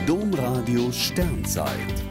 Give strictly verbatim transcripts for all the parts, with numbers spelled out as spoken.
Domradio Sternzeit.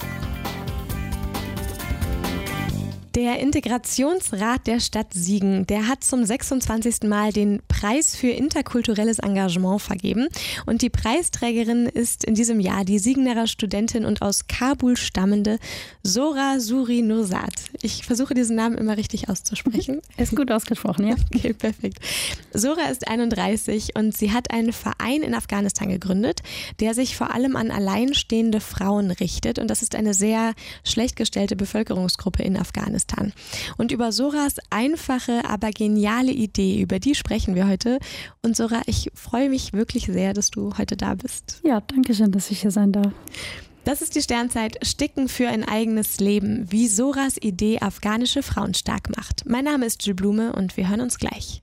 Der Integrationsrat der Stadt Siegen, der hat zum sechsundzwanzigsten Mal den Preis für interkulturelles Engagement vergeben. Und die Preisträgerin ist in diesem Jahr die Siegener Studentin und aus Kabul stammende Zohra Suri Nursat. Ich versuche diesen Namen immer richtig auszusprechen. Ist gut ausgesprochen, ja. Okay, perfekt. Zohra ist einunddreißig und sie hat einen Verein in Afghanistan gegründet, der sich vor allem an alleinstehende Frauen richtet. Und das ist eine sehr schlecht gestellte Bevölkerungsgruppe in Afghanistan. Und über Zohras einfache, aber geniale Idee, über die sprechen wir heute. Und Zohra, ich freue mich wirklich sehr, dass du heute da bist. Ja, danke schön, dass ich hier sein darf. Das ist die Sternzeit Sticken für ein eigenes Leben, wie Zohras Idee afghanische Frauen stark macht. Mein Name ist Jill Blume und wir hören uns gleich.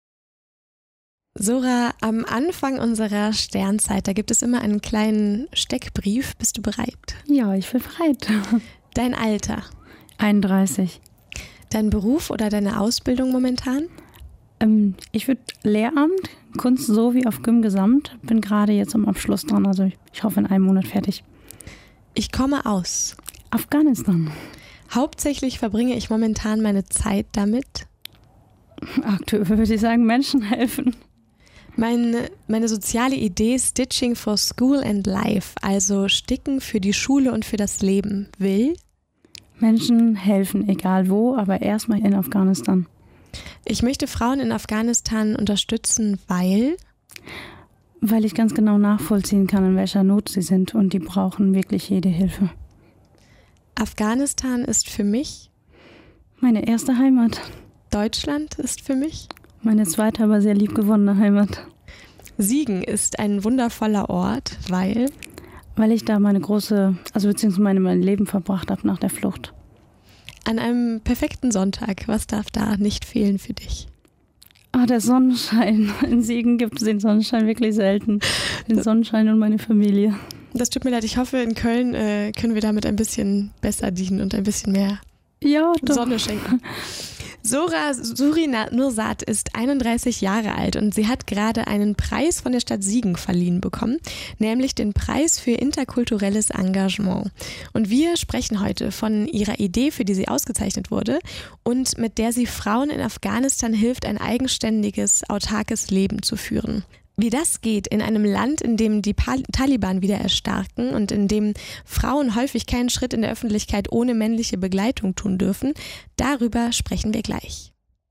Zohra, am Anfang unserer Sternzeit, da gibt es immer einen kleinen Steckbrief. Bist du bereit? Ja, ich bin bereit. Dein Alter? einunddreißig. Dein Beruf oder deine Ausbildung momentan? Ähm, ich würde Lehramt, Kunst sowie auf Gym Gesamt. Bin gerade jetzt am Abschluss dran, also ich, ich hoffe in einem Monat fertig. Ich komme aus Afghanistan. Hauptsächlich verbringe ich momentan meine Zeit damit. Aktuell würde ich sagen, Menschen helfen. Meine, meine soziale Idee Stitching for School and Life, also Sticken für die Schule und für das Leben, will Menschen helfen, egal wo, aber erstmal in Afghanistan. Ich möchte Frauen in Afghanistan unterstützen, weil? Weil ich ganz genau nachvollziehen kann, in welcher Not sie sind und die brauchen wirklich jede Hilfe. Afghanistan ist für mich? Meine erste Heimat. Deutschland ist für mich? Meine zweite, aber sehr liebgewonnene Heimat. Siegen ist ein wundervoller Ort, weil? Weil ich da meine große, also beziehungsweise meine, mein Leben verbracht habe nach der Flucht. An einem perfekten Sonntag, was darf da nicht fehlen für dich? Ah, der Sonnenschein. In Siegen gibt es den Sonnenschein wirklich selten. Den Sonnenschein und meine Familie. Das tut mir leid, ich hoffe, in Köln äh, können wir damit ein bisschen besser dienen und ein bisschen mehr ja, Sonne schenken. Zohra Suri Nursat ist einunddreißig Jahre alt und sie hat gerade einen Preis von der Stadt Siegen verliehen bekommen, nämlich den Preis für interkulturelles Engagement. Und wir sprechen heute von ihrer Idee, für die sie ausgezeichnet wurde und mit der sie Frauen in Afghanistan hilft, ein eigenständiges, autarkes Leben zu führen. Wie das geht in einem Land, in dem die Taliban wieder erstarken und in dem Frauen häufig keinen Schritt in der Öffentlichkeit ohne männliche Begleitung tun dürfen, darüber sprechen wir gleich.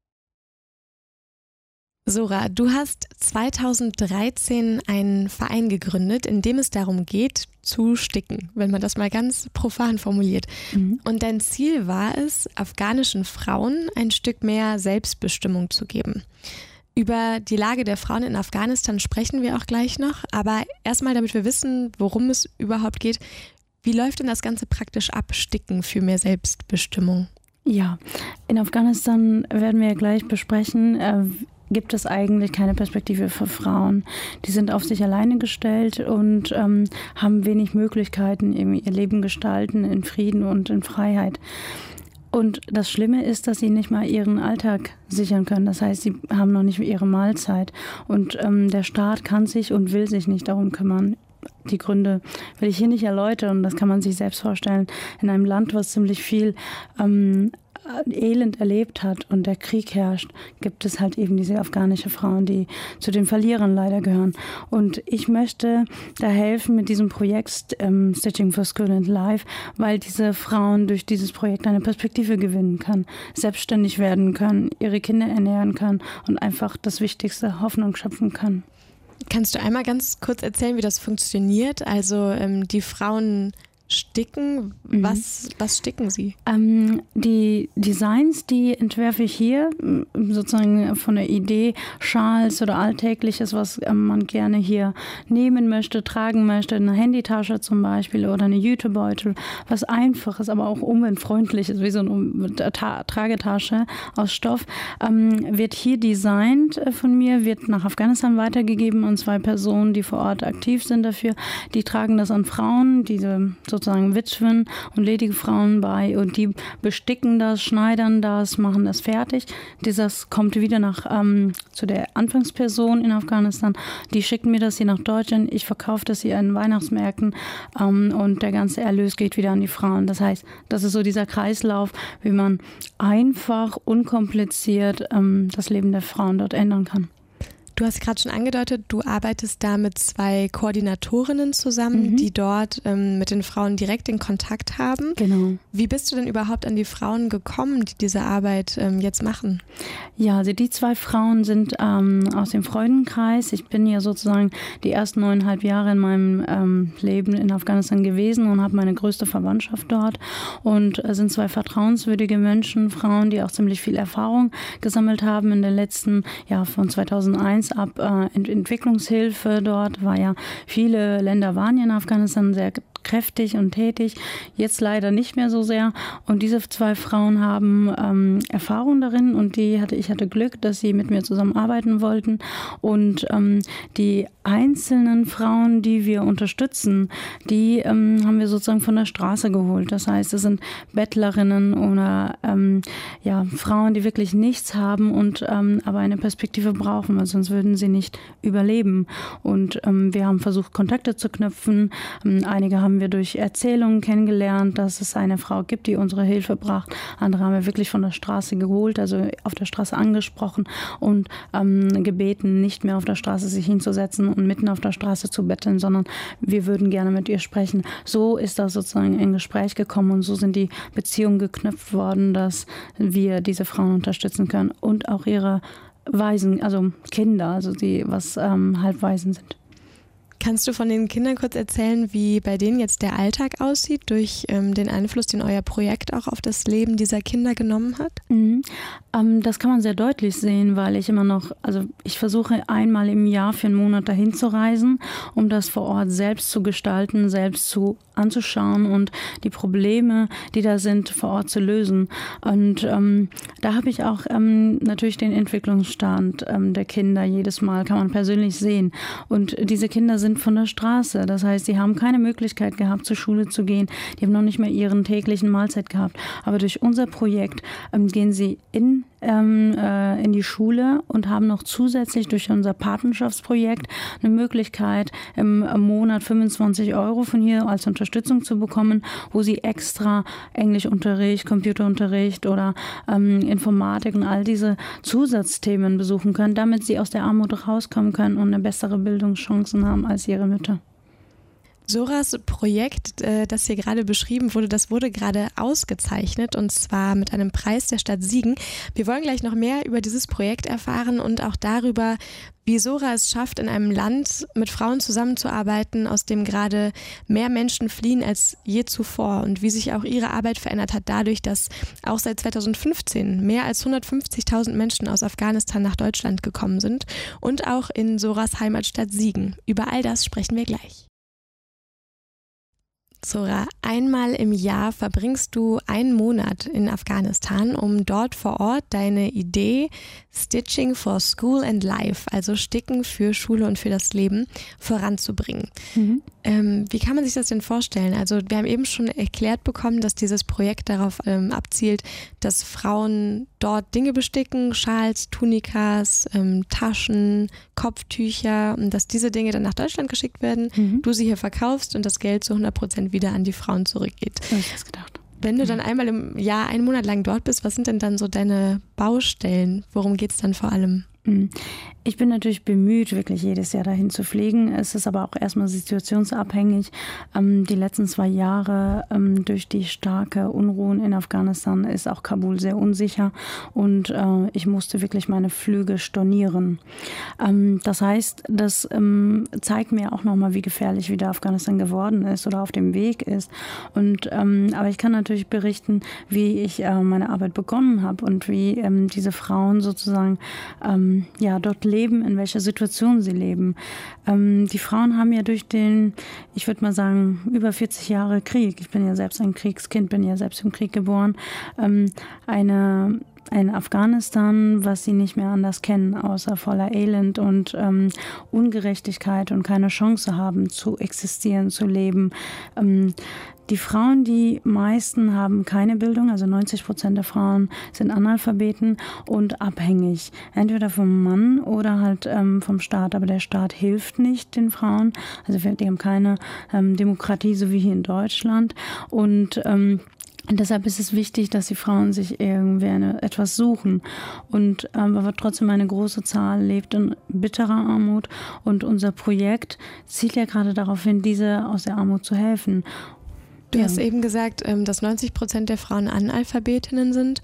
Zohra, du hast zweitausenddreizehn einen Verein gegründet, in dem es darum geht, zu sticken, wenn man das mal ganz profan formuliert. Mhm. Und dein Ziel war es, afghanischen Frauen ein Stück mehr Selbstbestimmung zu geben. Über die Lage der Frauen in Afghanistan sprechen wir auch gleich noch, aber erstmal, damit wir wissen, worum es überhaupt geht, wie läuft denn das Ganze praktisch ab, Sticken für mehr Selbstbestimmung? Ja, in Afghanistan werden wir ja gleich besprechen, äh, gibt es eigentlich keine Perspektive für Frauen. Die sind auf sich alleine gestellt und ähm, haben wenig Möglichkeiten, eben ihr Leben gestalten in Frieden und in Freiheit. Und das Schlimme ist, dass sie nicht mal ihren Alltag sichern können. Das heißt, sie haben noch nicht ihre Mahlzeit. Und ähm, der Staat kann sich und will sich nicht darum kümmern. Die Gründe will ich hier nicht erläutern. Und das kann man sich selbst vorstellen. In einem Land, was ziemlich viel ähm, Elend erlebt hat und der Krieg herrscht, gibt es halt eben diese afghanische Frauen, die zu den Verlierern leider gehören. Und ich möchte da helfen mit diesem Projekt ähm, Stitching for School and Life, weil diese Frauen durch dieses Projekt eine Perspektive gewinnen können, selbstständig werden können, ihre Kinder ernähren können und einfach das Wichtigste, Hoffnung schöpfen können. Kannst du einmal ganz kurz erzählen, wie das funktioniert? Also ähm, die Frauen sticken, was, mhm. was sticken Sie? Ähm, die Designs, die entwerfe ich hier, sozusagen von der Idee, Schals oder Alltägliches, was ähm, man gerne hier nehmen möchte, tragen möchte, eine Handytasche zum Beispiel oder eine Jutebeutel, was Einfaches, aber auch umweltfreundliches, wie so eine Ta- Tragetasche aus Stoff, ähm, wird hier designt von mir, wird nach Afghanistan weitergegeben an zwei Personen, die vor Ort aktiv sind dafür. Die tragen das an Frauen, diese sozusagen sozusagen Witwen und ledige Frauen bei und die besticken das, schneidern das, machen das fertig. Dieses kommt wieder nach ähm, zu der Anfangsperson in Afghanistan. Die schicken mir das hier nach Deutschland. Ich verkaufe das hier in Weihnachtsmärkten ähm, und der ganze Erlös geht wieder an die Frauen. Das heißt, das ist so dieser Kreislauf, wie man einfach, unkompliziert ähm, das Leben der Frauen dort ändern kann. Du hast gerade schon angedeutet, du arbeitest da mit zwei Koordinatorinnen zusammen, mhm. die dort ähm, mit den Frauen direkt in Kontakt haben. Genau. Wie bist du denn überhaupt an die Frauen gekommen, die diese Arbeit ähm, jetzt machen? Ja, also die zwei Frauen sind ähm, aus dem Freudenkreis. Ich bin ja sozusagen die ersten neuneinhalb Jahre in meinem ähm, Leben in Afghanistan gewesen und habe meine größte Verwandtschaft dort. Und äh, sind zwei vertrauenswürdige Menschen, Frauen, die auch ziemlich viel Erfahrung gesammelt haben in den letzten, ja, von zweitausendeins ab äh, Ent- Entwicklungshilfe dort, war ja, viele Länder waren ja in Afghanistan sehr kräftig und tätig, jetzt leider nicht mehr so sehr. Und diese zwei Frauen haben ähm, Erfahrung darin und die hatte, ich hatte Glück, dass sie mit mir zusammenarbeiten wollten. Und ähm, die einzelnen Frauen, die wir unterstützen, die ähm, haben wir sozusagen von der Straße geholt. Das heißt, es sind Bettlerinnen oder ähm, ja, Frauen, die wirklich nichts haben und ähm, aber eine Perspektive brauchen, weil sonst würden sie nicht überleben. Und ähm, wir haben versucht, Kontakte zu knüpfen. Ähm, einige haben wir durch Erzählungen kennengelernt, dass es eine Frau gibt, die unsere Hilfe braucht. Andere haben wir wirklich von der Straße geholt, also auf der Straße angesprochen und ähm, gebeten, nicht mehr auf der Straße sich hinzusetzen und mitten auf der Straße zu betteln, sondern wir würden gerne mit ihr sprechen. So ist das sozusagen in Gespräch gekommen und so sind die Beziehungen geknüpft worden, dass wir diese Frauen unterstützen können und auch ihre Waisen, also Kinder, also die was ähm, halb Waisen sind. Kannst du von den Kindern kurz erzählen, wie bei denen jetzt der Alltag aussieht, durch ähm, den Einfluss, den euer Projekt auch auf das Leben dieser Kinder genommen hat? Mhm. Ähm, das kann man sehr deutlich sehen, weil ich immer noch, also ich versuche einmal im Jahr für einen Monat dahin zu reisen, um das vor Ort selbst zu gestalten, selbst zu anzuschauen und die Probleme, die da sind, vor Ort zu lösen. Und ähm, da habe ich auch ähm, natürlich den Entwicklungsstand ähm, der Kinder jedes Mal, kann man persönlich sehen. Und diese Kinder sind von der Straße. Das heißt, sie haben keine Möglichkeit gehabt, zur Schule zu gehen. Die haben noch nicht mehr ihren täglichen Mahlzeit gehabt. Aber durch unser Projekt ähm, gehen sie in, ähm, äh, in die Schule und haben noch zusätzlich durch unser Patenschaftsprojekt eine Möglichkeit, im, im Monat fünfundzwanzig Euro von hier als Unterstützung zu bekommen, wo sie extra Englischunterricht, Computerunterricht oder ähm, Informatik und all diese Zusatzthemen besuchen können, damit sie aus der Armut rauskommen können und eine bessere Bildungschancen haben als ihre Mütter. Soras Projekt, das hier gerade beschrieben wurde, das wurde gerade ausgezeichnet und zwar mit einem Preis der Stadt Siegen. Wir wollen gleich noch mehr über dieses Projekt erfahren und auch darüber, wie Sora es schafft, in einem Land mit Frauen zusammenzuarbeiten, aus dem gerade mehr Menschen fliehen als je zuvor und wie sich auch ihre Arbeit verändert hat dadurch, dass auch seit zweitausendfünfzehn mehr als hundertfünfzigtausend Menschen aus Afghanistan nach Deutschland gekommen sind und auch in Soras Heimatstadt Siegen. Über all das sprechen wir gleich. Sora, einmal im Jahr verbringst du einen Monat in Afghanistan, um dort vor Ort deine Idee Stitching for School and Life, also Sticken für Schule und für das Leben, voranzubringen. Mhm. Ähm, wie kann man sich das denn vorstellen? Also wir haben eben schon erklärt bekommen, dass dieses Projekt darauf ähm, abzielt, dass Frauen dort Dinge besticken, Schals, Tunikas, ähm, Taschen, Kopftücher und dass diese Dinge dann nach Deutschland geschickt werden, mhm. du sie hier verkaufst und das Geld zu hundert Prozent wieder an die Frauen zurückgeht. So habe ich das gedacht. Wenn du dann einmal im Jahr einen Monat lang dort bist, was sind denn dann so deine Baustellen? Worum geht es dann vor allem? Ich bin natürlich bemüht, wirklich jedes Jahr dahin zu fliegen. Es ist aber auch erstmal situationsabhängig. Ähm, die letzten zwei Jahre ähm, durch die starke Unruhen in Afghanistan ist auch Kabul sehr unsicher und äh, ich musste wirklich meine Flüge stornieren. Ähm, das heißt, das ähm, zeigt mir auch nochmal, wie gefährlich wieder Afghanistan geworden ist oder auf dem Weg ist. Und, ähm, aber ich kann natürlich berichten, wie ich äh, meine Arbeit begonnen habe und wie ähm, diese Frauen sozusagen ähm, ja, dort leben, in welcher Situation sie leben. Ähm, die Frauen haben ja durch den, ich würde mal sagen, über vierzig Jahre Krieg, ich bin ja selbst ein Kriegskind, bin ja selbst im Krieg geboren, ähm, eine ein Afghanistan, was sie nicht mehr anders kennen, außer voller Elend und ähm, Ungerechtigkeit und keine Chance haben zu existieren, zu leben. Ähm, Die Frauen, die meisten haben keine Bildung, also neunzig Prozent der Frauen sind Analphabeten und abhängig, entweder vom Mann oder halt ähm, vom Staat. Aber der Staat hilft nicht den Frauen, also die haben keine ähm, Demokratie, so wie hier in Deutschland. Und ähm, Und deshalb ist es wichtig, dass die Frauen sich irgendwie eine, etwas suchen. Und ähm, aber trotzdem eine große Zahl lebt in bitterer Armut. Und unser Projekt zielt ja gerade darauf hin, diese aus der Armut zu helfen. Du ja. hast eben gesagt, dass neunzig Prozent der Frauen Analphabetinnen sind.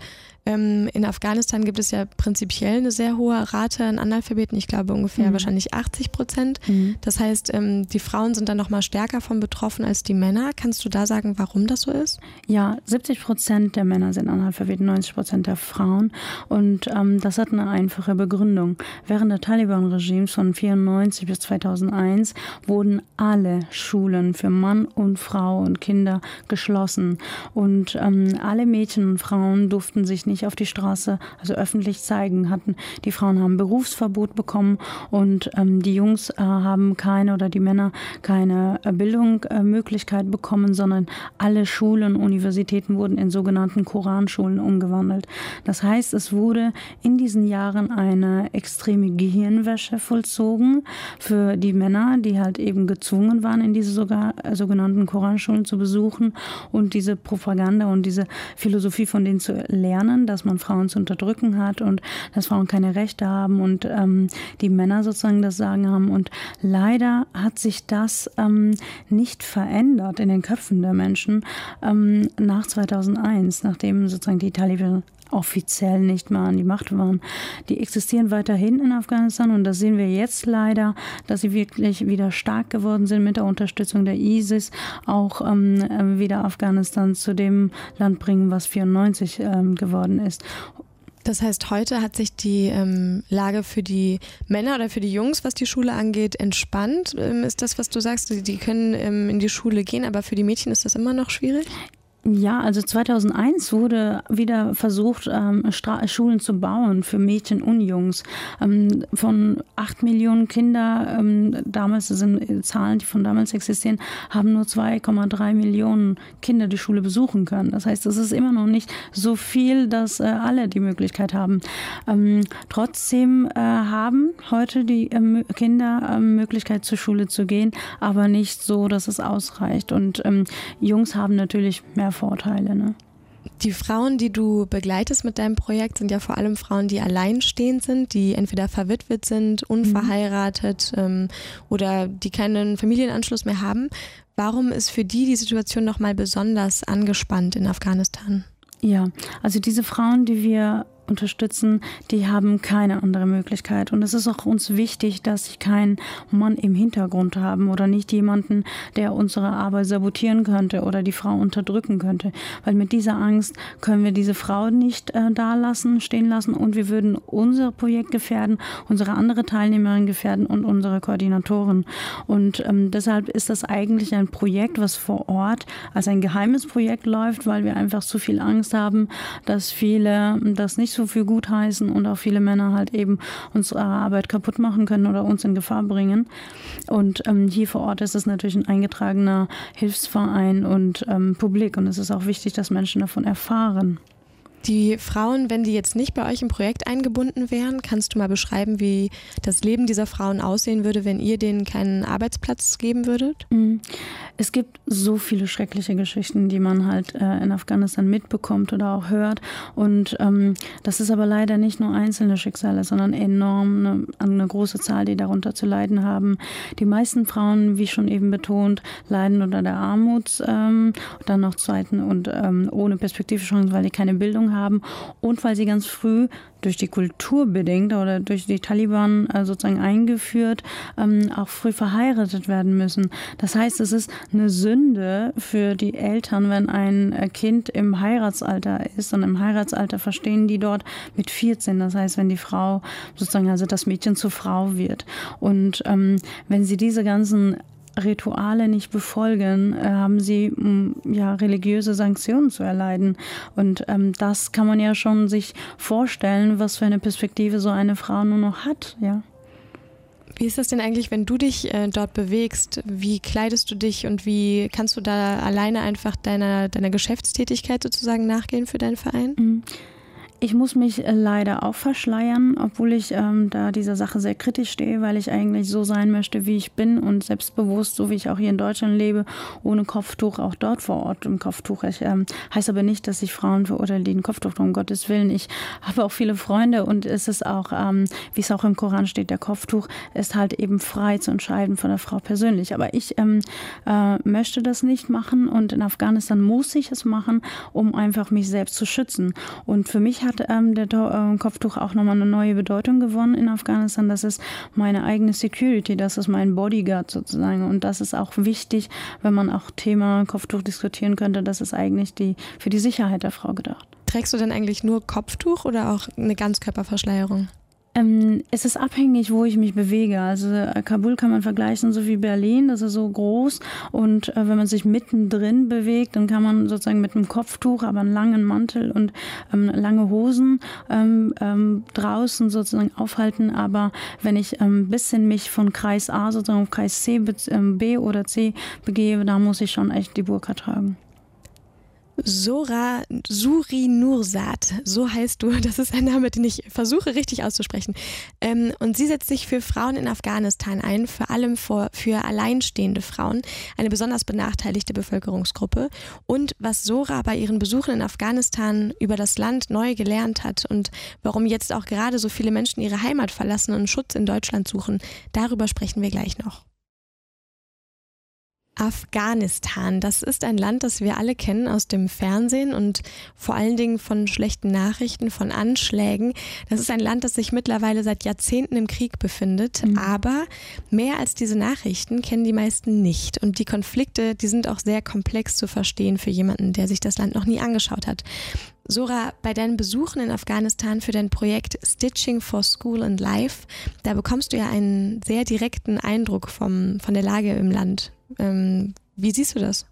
In Afghanistan gibt es ja prinzipiell eine sehr hohe Rate an Analphabeten. Ich glaube ungefähr mhm. wahrscheinlich achtzig Prozent. Mhm. Das heißt, die Frauen sind dann noch mal stärker von betroffen als die Männer. Kannst du da sagen, warum das so ist? Ja, siebzig Prozent der Männer sind Analphabeten, neunzig Prozent der Frauen. Und ähm, das hat eine einfache Begründung. Während der Taliban-Regimes von neunzehnhundertvierundneunzig bis zweitausendeins wurden alle Schulen für Mann und Frau und Kinder geschlossen. Und ähm, alle Mädchen und Frauen durften sich nicht auf die Straße, also öffentlich zeigen hatten. Die Frauen haben Berufsverbot bekommen und ähm, die Jungs äh, haben keine oder die Männer keine äh, Bildungsmöglichkeit äh, bekommen, sondern alle Schulen, Universitäten wurden in sogenannten Koranschulen umgewandelt. Das heißt, es wurde in diesen Jahren eine extreme Gehirnwäsche vollzogen für die Männer, die halt eben gezwungen waren, in diese sogar, äh, sogenannten Koranschulen zu besuchen und diese Propaganda und diese Philosophie von denen zu lernen, dass man Frauen zu unterdrücken hat und dass Frauen keine Rechte haben und ähm, die Männer sozusagen das Sagen haben. Und leider hat sich das ähm, nicht verändert in den Köpfen der Menschen ähm, nach zweitausendeins, nachdem sozusagen die Taliban offiziell nicht mehr an die Macht waren. Die existieren weiterhin in Afghanistan und das sehen wir jetzt leider, dass sie wirklich wieder stark geworden sind mit der Unterstützung der ISIS, auch ähm, wieder Afghanistan zu dem Land bringen, was vierundneunzig ähm, geworden ist. Das heißt, heute hat sich die ähm, Lage für die Männer oder für die Jungs, was die Schule angeht, entspannt. Ähm, ist das, was du sagst, die, die können ähm, in die Schule gehen, aber für die Mädchen ist das immer noch schwierig? Ja, also zweitausendeins wurde wieder versucht, ähm, Stra- Schulen zu bauen für Mädchen und Jungs. Ähm, von acht Millionen Kinder, ähm, damals das sind Zahlen, die von damals existieren, haben nur zwei Komma drei Millionen Kinder die Schule besuchen können. Das heißt, es ist immer noch nicht so viel, dass äh, alle die Möglichkeit haben. Ähm, trotzdem äh, haben heute die äh, Kinder äh, Möglichkeit, zur Schule zu gehen, aber nicht so, dass es ausreicht. Und ähm, Jungs haben natürlich mehr Vorteile, ne? Die Frauen, die du begleitest mit deinem Projekt, sind ja vor allem Frauen, die alleinstehend sind, die entweder verwitwet sind, unverheiratet mhm. ähm, oder die keinen Familienanschluss mehr haben. Warum ist für die die Situation nochmal besonders angespannt in Afghanistan? Ja, also diese Frauen, die wir unterstützen, die haben keine andere Möglichkeit. Und es ist auch uns wichtig, dass sie keinen Mann im Hintergrund haben oder nicht jemanden, der unsere Arbeit sabotieren könnte oder die Frau unterdrücken könnte. Weil mit dieser Angst können wir diese Frau nicht äh, da lassen, stehen lassen und wir würden unser Projekt gefährden, unsere andere Teilnehmerin gefährden und unsere Koordinatoren. Und ähm, deshalb ist das eigentlich ein Projekt, was vor Ort als ein geheimes Projekt läuft, weil wir einfach zu viel Angst haben, dass viele das nicht so für gut heißen und auch viele Männer halt eben unsere Arbeit kaputt machen können oder uns in Gefahr bringen. Und ähm, hier vor Ort ist es natürlich ein eingetragener Hilfsverein und ähm, Publik und es ist auch wichtig, dass Menschen davon erfahren. Die Frauen, wenn die jetzt nicht bei euch im Projekt eingebunden wären, kannst du mal beschreiben, wie das Leben dieser Frauen aussehen würde, wenn ihr denen keinen Arbeitsplatz geben würdet? Es gibt so viele schreckliche Geschichten, die man halt äh, in Afghanistan mitbekommt oder auch hört. Und ähm, das ist aber leider nicht nur einzelne Schicksale, sondern enorm eine, eine große Zahl, die darunter zu leiden haben. Die meisten Frauen, wie schon eben betont, leiden unter der Armut, ähm, dann noch zweiten und ähm, ohne Perspektivchancen, weil die keine Bildung haben und weil sie ganz früh durch die Kultur bedingt oder durch die Taliban äh, sozusagen eingeführt, ähm, auch früh verheiratet werden müssen. Das heißt, es ist eine Sünde für die Eltern, wenn ein äh, Kind im Heiratsalter ist und im Heiratsalter verstehen die dort mit vierzehn. Das heißt, wenn die Frau sozusagen, also das Mädchen zur Frau wird. Und ähm, wenn sie diese ganzen Rituale nicht befolgen, äh, haben sie m, ja religiöse Sanktionen zu erleiden. Und ähm, das kann man ja schon sich vorstellen, was für eine Perspektive so eine Frau nur noch hat, ja. Wie ist das denn eigentlich, wenn du dich äh, dort bewegst? Wie kleidest du dich und wie kannst du da alleine einfach deiner, deiner Geschäftstätigkeit sozusagen nachgehen für deinen Verein? Mhm. Ich muss mich leider auch verschleiern, obwohl ich ähm, da dieser Sache sehr kritisch stehe, weil ich eigentlich so sein möchte, wie ich bin und selbstbewusst, so wie ich auch hier in Deutschland lebe, ohne Kopftuch, auch dort vor Ort im Kopftuch. Ich, ähm, heißt aber nicht, dass ich Frauen verurteile, die ein Kopftuch tragen, um Gottes Willen. Ich habe auch viele Freunde und es ist auch, ähm, wie es auch im Koran steht, der Kopftuch ist halt eben frei zu entscheiden von der Frau persönlich. Aber ich ähm, äh, möchte das nicht machen und in Afghanistan muss ich es machen, um einfach mich selbst zu schützen. Und für mich hat ähm, der äh, Kopftuch auch nochmal eine neue Bedeutung gewonnen in Afghanistan. Das ist meine eigene Security, das ist mein Bodyguard sozusagen. Und das ist auch wichtig, wenn man auch Thema Kopftuch diskutieren könnte. Das ist eigentlich die, für die Sicherheit der Frau gedacht. Trägst du denn eigentlich nur Kopftuch oder auch eine Ganzkörperverschleierung? Ähm, es ist abhängig, wo ich mich bewege. Also äh, Kabul kann man vergleichen so wie Berlin, das ist so groß und äh, wenn man sich mittendrin bewegt, dann kann man sozusagen mit einem Kopftuch, aber einen langen Mantel und ähm, lange Hosen ähm, ähm, draußen sozusagen aufhalten. Aber wenn ich ein ähm, bisschen mich von Kreis A sozusagen auf Kreis C, B oder C begebe, da muss ich schon echt die Burka tragen. Sora Suri Nursat, so heißt du. Das ist ein Name, den ich versuche richtig auszusprechen. Ähm, und sie setzt sich für Frauen in Afghanistan ein, vor allem für, für alleinstehende Frauen, eine besonders benachteiligte Bevölkerungsgruppe. Und was Sora bei ihren Besuchen in Afghanistan über das Land neu gelernt hat und warum jetzt auch gerade so viele Menschen ihre Heimat verlassen und Schutz in Deutschland suchen, darüber sprechen wir gleich noch. Afghanistan, das ist ein Land, das wir alle kennen aus dem Fernsehen und vor allen Dingen von schlechten Nachrichten, von Anschlägen. Das ist ein Land, das sich mittlerweile seit Jahrzehnten im Krieg befindet, mhm. aber mehr als diese Nachrichten kennen die meisten nicht. Und die Konflikte, die sind auch sehr komplex zu verstehen für jemanden, der sich das Land noch nie angeschaut hat. Sora, bei deinen Besuchen in Afghanistan für dein Projekt Stitching for School and Life, da bekommst du ja einen sehr direkten Eindruck vom, von der Lage im Land. Ähm, wie siehst du das?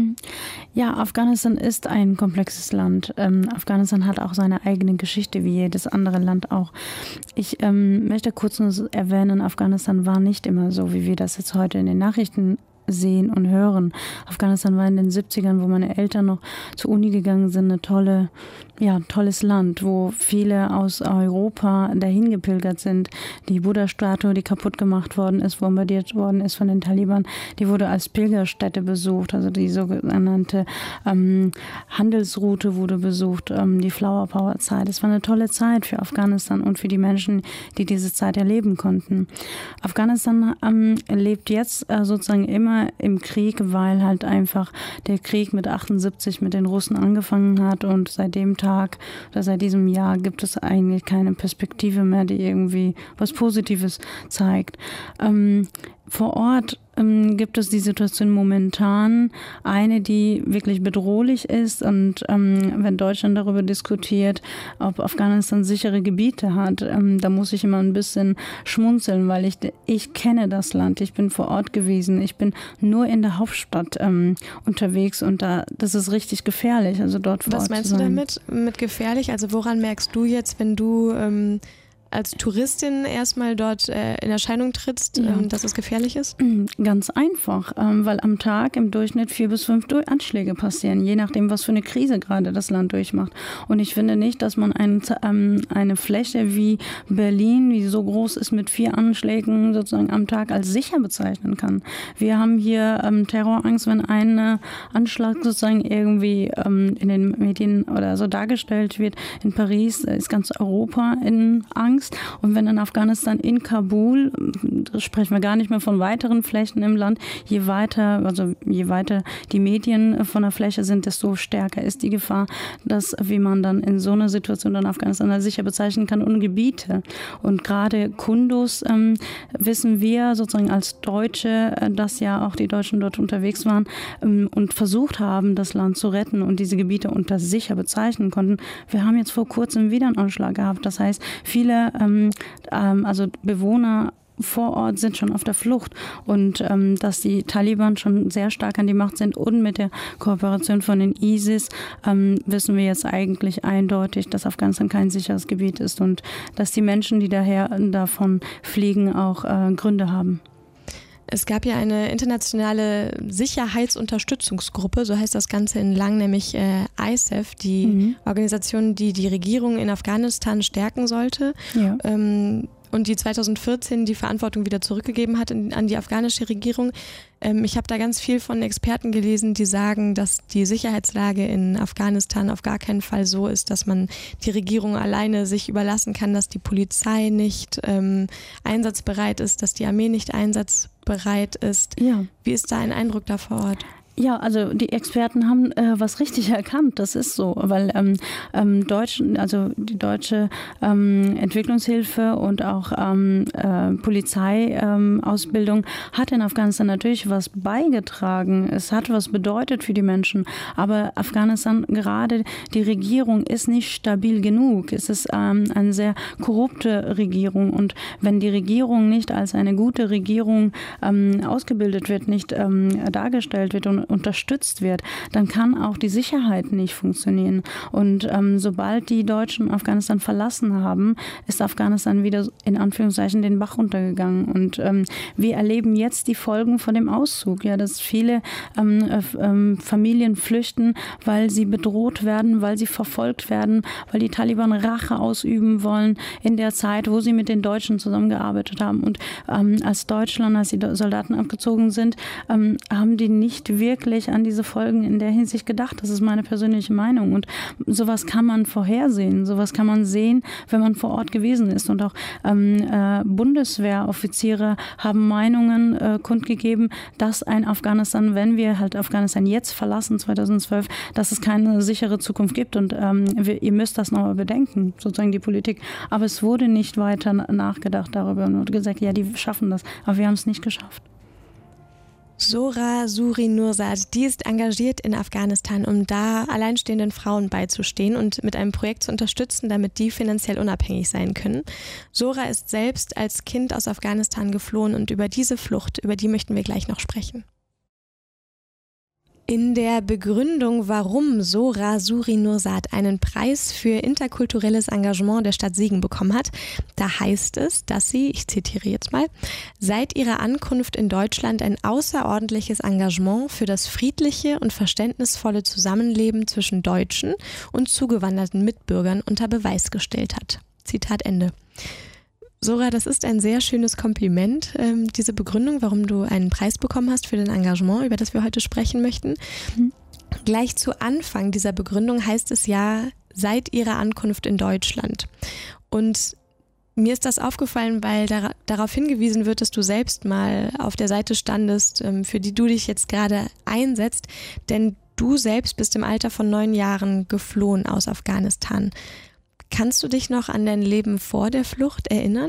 Ja, Afghanistan ist ein komplexes Land. Ähm, Afghanistan hat auch seine eigene Geschichte, wie jedes andere Land auch. Ich ähm, möchte kurz nur erwähnen, Afghanistan war nicht immer so, wie wir das jetzt heute in den Nachrichten sehen und hören. Afghanistan war in den siebzigern, wo meine Eltern noch zur Uni gegangen sind, eine tolle, ja, tolles Land, wo viele aus Europa dahin gepilgert sind. Die Buddha-Statue, die kaputt gemacht worden ist, bombardiert worden ist von den Taliban, die wurde als Pilgerstätte besucht. Also die sogenannte ähm, Handelsroute wurde besucht, ähm, die Flower Power Zeit. Es war eine tolle Zeit für Afghanistan und für die Menschen, die diese Zeit erleben konnten. Afghanistan ähm, lebt jetzt äh, sozusagen immer im Krieg, weil halt einfach der Krieg mit achtundsiebzig mit den Russen angefangen hat und seit dem Tag oder seit diesem Jahr gibt es eigentlich keine Perspektive mehr, die irgendwie was Positives zeigt. Ähm, vor Ort ähm, gibt es die Situation momentan, eine, die wirklich bedrohlich ist und ähm, wenn Deutschland darüber diskutiert, ob Afghanistan sichere Gebiete hat, ähm, da muss ich immer ein bisschen schmunzeln, weil ich, ich kenne das Land, ich bin vor Ort gewesen, ich bin nur in der Hauptstadt ähm, unterwegs und da, das ist richtig gefährlich, also dort vor Ort zu sein. Was meinst du damit, mit gefährlich? Also woran merkst du jetzt, wenn du ähm als Touristin erstmal dort äh, in Erscheinung trittst, ja. ähm, dass es gefährlich ist? Ganz einfach, ähm, weil am Tag im Durchschnitt vier bis fünf Anschläge passieren, je nachdem, was für eine Krise gerade das Land durchmacht. Und ich finde nicht, dass man ein, ähm, eine Fläche wie Berlin, die so groß ist, mit vier Anschlägen sozusagen am Tag als sicher bezeichnen kann. Wir haben hier ähm, Terrorangst, wenn ein Anschlag sozusagen irgendwie ähm, in den Medien oder so dargestellt wird. In Paris ist ganz Europa in Angst. Und wenn in Afghanistan, in Kabul, da sprechen wir gar nicht mehr von weiteren Flächen im Land, je weiter, also je weiter die Medien von der Fläche sind, desto stärker ist die Gefahr, dass, wie man dann in so einer Situation dann Afghanistan als sicher bezeichnen kann, und Gebiete. Und gerade Kunduz ähm, wissen wir sozusagen als Deutsche, dass ja auch die Deutschen dort unterwegs waren ähm, und versucht haben, das Land zu retten und diese Gebiete unter sicher bezeichnen konnten. Wir haben jetzt vor kurzem wieder einen Anschlag gehabt. Das heißt, viele Ähm, ähm, also Bewohner vor Ort sind schon auf der Flucht und ähm, dass die Taliban schon sehr stark an die Macht sind und mit der Kooperation von den ISIS ähm, wissen wir jetzt eigentlich eindeutig, dass Afghanistan kein sicheres Gebiet ist und dass die Menschen, die daher davon fliegen, auch äh, Gründe haben. Es gab ja eine internationale Sicherheitsunterstützungsgruppe, so heißt das Ganze in lang, nämlich äh, I S A F, die mhm. Organisation, die die Regierung in Afghanistan stärken sollte. Ja. Ähm, und die zweitausendvierzehn die Verantwortung wieder zurückgegeben hat in, an die afghanische Regierung. Ähm, ich habe da ganz viel von Experten gelesen, die sagen, dass die Sicherheitslage in Afghanistan auf gar keinen Fall so ist, dass man die Regierung alleine sich überlassen kann, dass die Polizei nicht ähm, einsatzbereit ist, dass die Armee nicht einsatzbereit ist. Ja. Wie ist da ein Eindruck da vor Ort? Ja, also die Experten haben äh, was richtig erkannt, das ist so, weil ähm, ähm, Deutsch, also die deutsche ähm, Entwicklungshilfe und auch ähm, äh, Polizeiausbildung ähm, hat in Afghanistan natürlich was beigetragen. Es hat was bedeutet für die Menschen, aber Afghanistan, gerade die Regierung ist nicht stabil genug. Es ist ähm, eine sehr korrupte Regierung und wenn die Regierung nicht als eine gute Regierung ähm, ausgebildet wird, nicht ähm, dargestellt wird und unterstützt wird, dann kann auch die Sicherheit nicht funktionieren. Und ähm, sobald die Deutschen Afghanistan verlassen haben, ist Afghanistan wieder in Anführungszeichen den Bach runtergegangen. Und ähm, wir erleben jetzt die Folgen von dem Auszug, ja, dass viele ähm, äh, Familien flüchten, weil sie bedroht werden, weil sie verfolgt werden, weil die Taliban Rache ausüben wollen in der Zeit, wo sie mit den Deutschen zusammengearbeitet haben. Und ähm, als Deutschland, als die Soldaten abgezogen sind, ähm, haben die nicht wirklich wirklich an diese Folgen in der Hinsicht gedacht. Das ist meine persönliche Meinung. Und sowas kann man vorhersehen. Sowas kann man sehen, wenn man vor Ort gewesen ist. Und auch ähm, äh, Bundeswehroffiziere haben Meinungen äh, kundgegeben, dass ein Afghanistan, wenn wir halt Afghanistan jetzt verlassen, zweitausendzwölf, dass es keine sichere Zukunft gibt. Und ähm, wir, ihr müsst das noch bedenken, sozusagen die Politik. Aber es wurde nicht weiter nachgedacht darüber und wurde gesagt, ja, die schaffen das. Aber wir haben es nicht geschafft. Zohra Suri Nurzad, die ist engagiert in Afghanistan, um da alleinstehenden Frauen beizustehen und mit einem Projekt zu unterstützen, damit die finanziell unabhängig sein können. Zohra ist selbst als Kind aus Afghanistan geflohen und über diese Flucht, über die möchten wir gleich noch sprechen. In der Begründung, warum Zohra Suri Nurzad einen Preis für interkulturelles Engagement der Stadt Siegen bekommen hat, da heißt es, dass sie, ich zitiere jetzt mal, seit ihrer Ankunft in Deutschland ein außerordentliches Engagement für das friedliche und verständnisvolle Zusammenleben zwischen Deutschen und zugewanderten Mitbürgern unter Beweis gestellt hat. Zitat Ende. Zohra, das ist ein sehr schönes Kompliment, ähm, diese Begründung, warum du einen Preis bekommen hast für dein Engagement, über das wir heute sprechen möchten. Mhm. Gleich zu Anfang dieser Begründung heißt es ja, seit ihrer Ankunft in Deutschland. Und mir ist das aufgefallen, weil dar- darauf hingewiesen wird, dass du selbst mal auf der Seite standest, ähm, für die du dich jetzt gerade einsetzt, denn du selbst bist im Alter von neun Jahren geflohen aus Afghanistan. Kannst du dich noch an dein Leben vor der Flucht erinnern?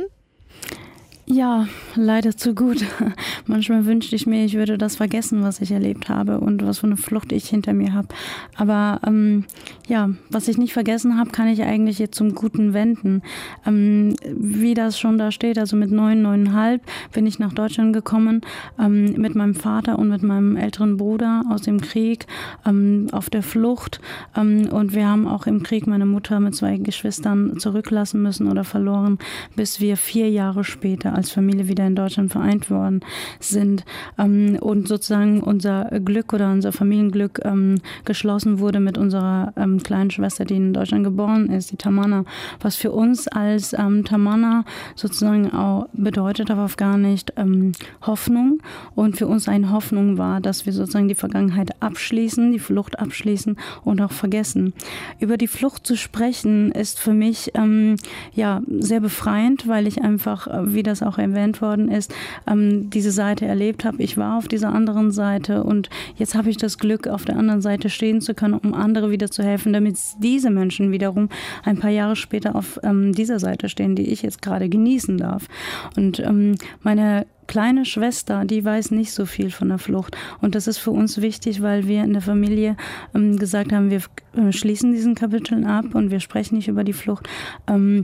Ja, leider zu gut. Manchmal wünschte ich mir, ich würde das vergessen, was ich erlebt habe und was für eine Flucht ich hinter mir habe. Aber ähm, ja, was ich nicht vergessen habe, kann ich eigentlich jetzt zum Guten wenden. Ähm, wie das schon da steht, also mit neun, neuneinhalb bin ich nach Deutschland gekommen, ähm, mit meinem Vater und mit meinem älteren Bruder aus dem Krieg ähm, auf der Flucht. Ähm, und wir haben auch im Krieg meine Mutter mit zwei Geschwistern zurücklassen müssen oder verloren, bis wir vier Jahre später als Familie wieder in Deutschland vereint worden sind ähm, und sozusagen unser Glück oder unser Familienglück ähm, geschlossen wurde mit unserer ähm, kleinen Schwester, die in Deutschland geboren ist, die Tamanna, was für uns als ähm, Tamanna sozusagen auch bedeutet, aber gar nicht ähm, Hoffnung und für uns eine Hoffnung war, dass wir sozusagen die Vergangenheit abschließen, die Flucht abschließen und auch vergessen. Über die Flucht zu sprechen ist für mich ähm, ja sehr befreiend, weil ich einfach, wie das auch erwähnt worden ist, ähm, diese Seite erlebt habe. Ich war auf dieser anderen Seite und jetzt habe ich das Glück, auf der anderen Seite stehen zu können, um andere wieder zu helfen, damit diese Menschen wiederum ein paar Jahre später auf ähm, dieser Seite stehen, die ich jetzt gerade genießen darf. Und ähm, meine kleine Schwester, die weiß nicht so viel von der Flucht. Und das ist für uns wichtig, weil wir in der Familie ähm, gesagt haben, wir äh, schließen diesen Kapitel ab und wir sprechen nicht über die Flucht. Ähm,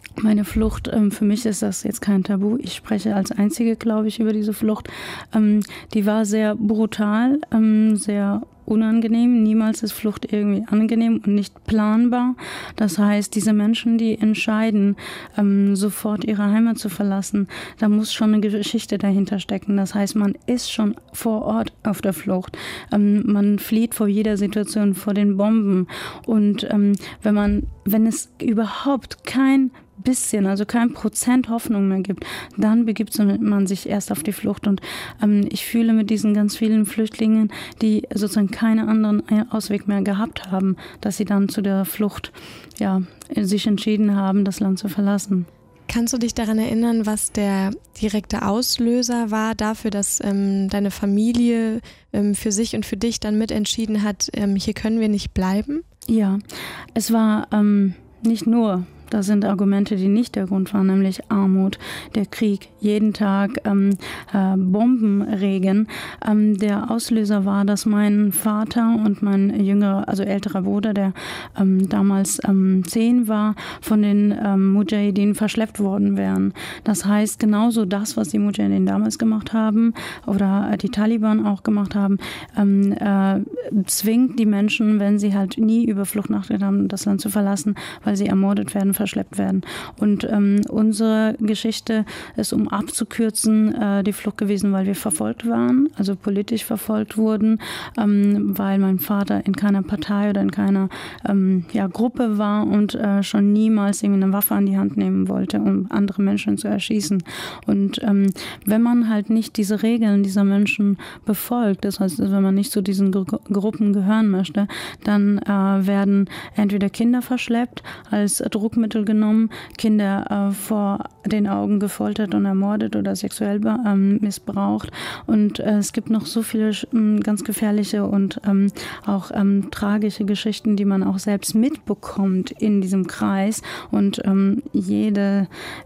Meine Flucht, ähm, für mich ist das jetzt kein Tabu. Ich spreche als Einzige, glaube ich, über diese Flucht. Ähm, die war sehr brutal, ähm, sehr unangenehm. Niemals ist Flucht irgendwie angenehm und nicht planbar. Das heißt, diese Menschen, die entscheiden, ähm, sofort ihre Heimat zu verlassen, da muss schon eine Geschichte dahinter stecken. Das heißt, man ist schon vor Ort auf der Flucht. Ähm, man flieht vor jeder Situation, vor den Bomben. Und ähm, wenn man, wenn es überhaupt kein bisschen, also kein Prozent Hoffnung mehr gibt, dann begibt man sich erst auf die Flucht. Und ähm, ich fühle mit diesen ganz vielen Flüchtlingen, die sozusagen keinen anderen Ausweg mehr gehabt haben, dass sie dann zu der Flucht ja, sich entschieden haben, das Land zu verlassen. Kannst du dich daran erinnern, was der direkte Auslöser war dafür, dass ähm, deine Familie ähm, für sich und für dich dann mitentschieden hat, ähm, hier können wir nicht bleiben? Ja, es war ähm, nicht nur Das sind Argumente, die nicht der Grund waren, nämlich Armut, der Krieg, jeden Tag ähm, äh, Bombenregen. Ähm, der Auslöser war, dass mein Vater und mein jüngerer, also älterer Bruder, der ähm, damals ähm, zehn war, von den ähm, Mujahedin verschleppt worden wären. Das heißt, genauso das, was die Mujahedin damals gemacht haben oder äh, die Taliban auch gemacht haben, ähm, äh, zwingt die Menschen, wenn sie halt nie über Flucht nachgedacht haben, das Land zu verlassen, weil sie ermordet werden, verschleppt werden. Und ähm, unsere Geschichte ist, um abzukürzen, äh, die Flucht gewesen, weil wir verfolgt waren, also politisch verfolgt wurden, ähm, weil mein Vater in keiner Partei oder in keiner ähm, ja, Gruppe war und äh, schon niemals irgendwie eine Waffe an die Hand nehmen wollte, um andere Menschen zu erschießen. Und ähm, wenn man halt nicht diese Regeln dieser Menschen befolgt, das heißt, wenn man nicht zu diesen Gru- Gruppen gehören möchte, dann äh, werden entweder Kinder verschleppt, als Druckmittel genommen, Kinder äh, vor den Augen gefoltert und ermordet oder sexuell ähm, missbraucht. Und äh, es gibt noch so viele äh, ganz gefährliche und ähm, auch ähm, tragische Geschichten, die man auch selbst mitbekommt in diesem Kreis. Und ähm, jede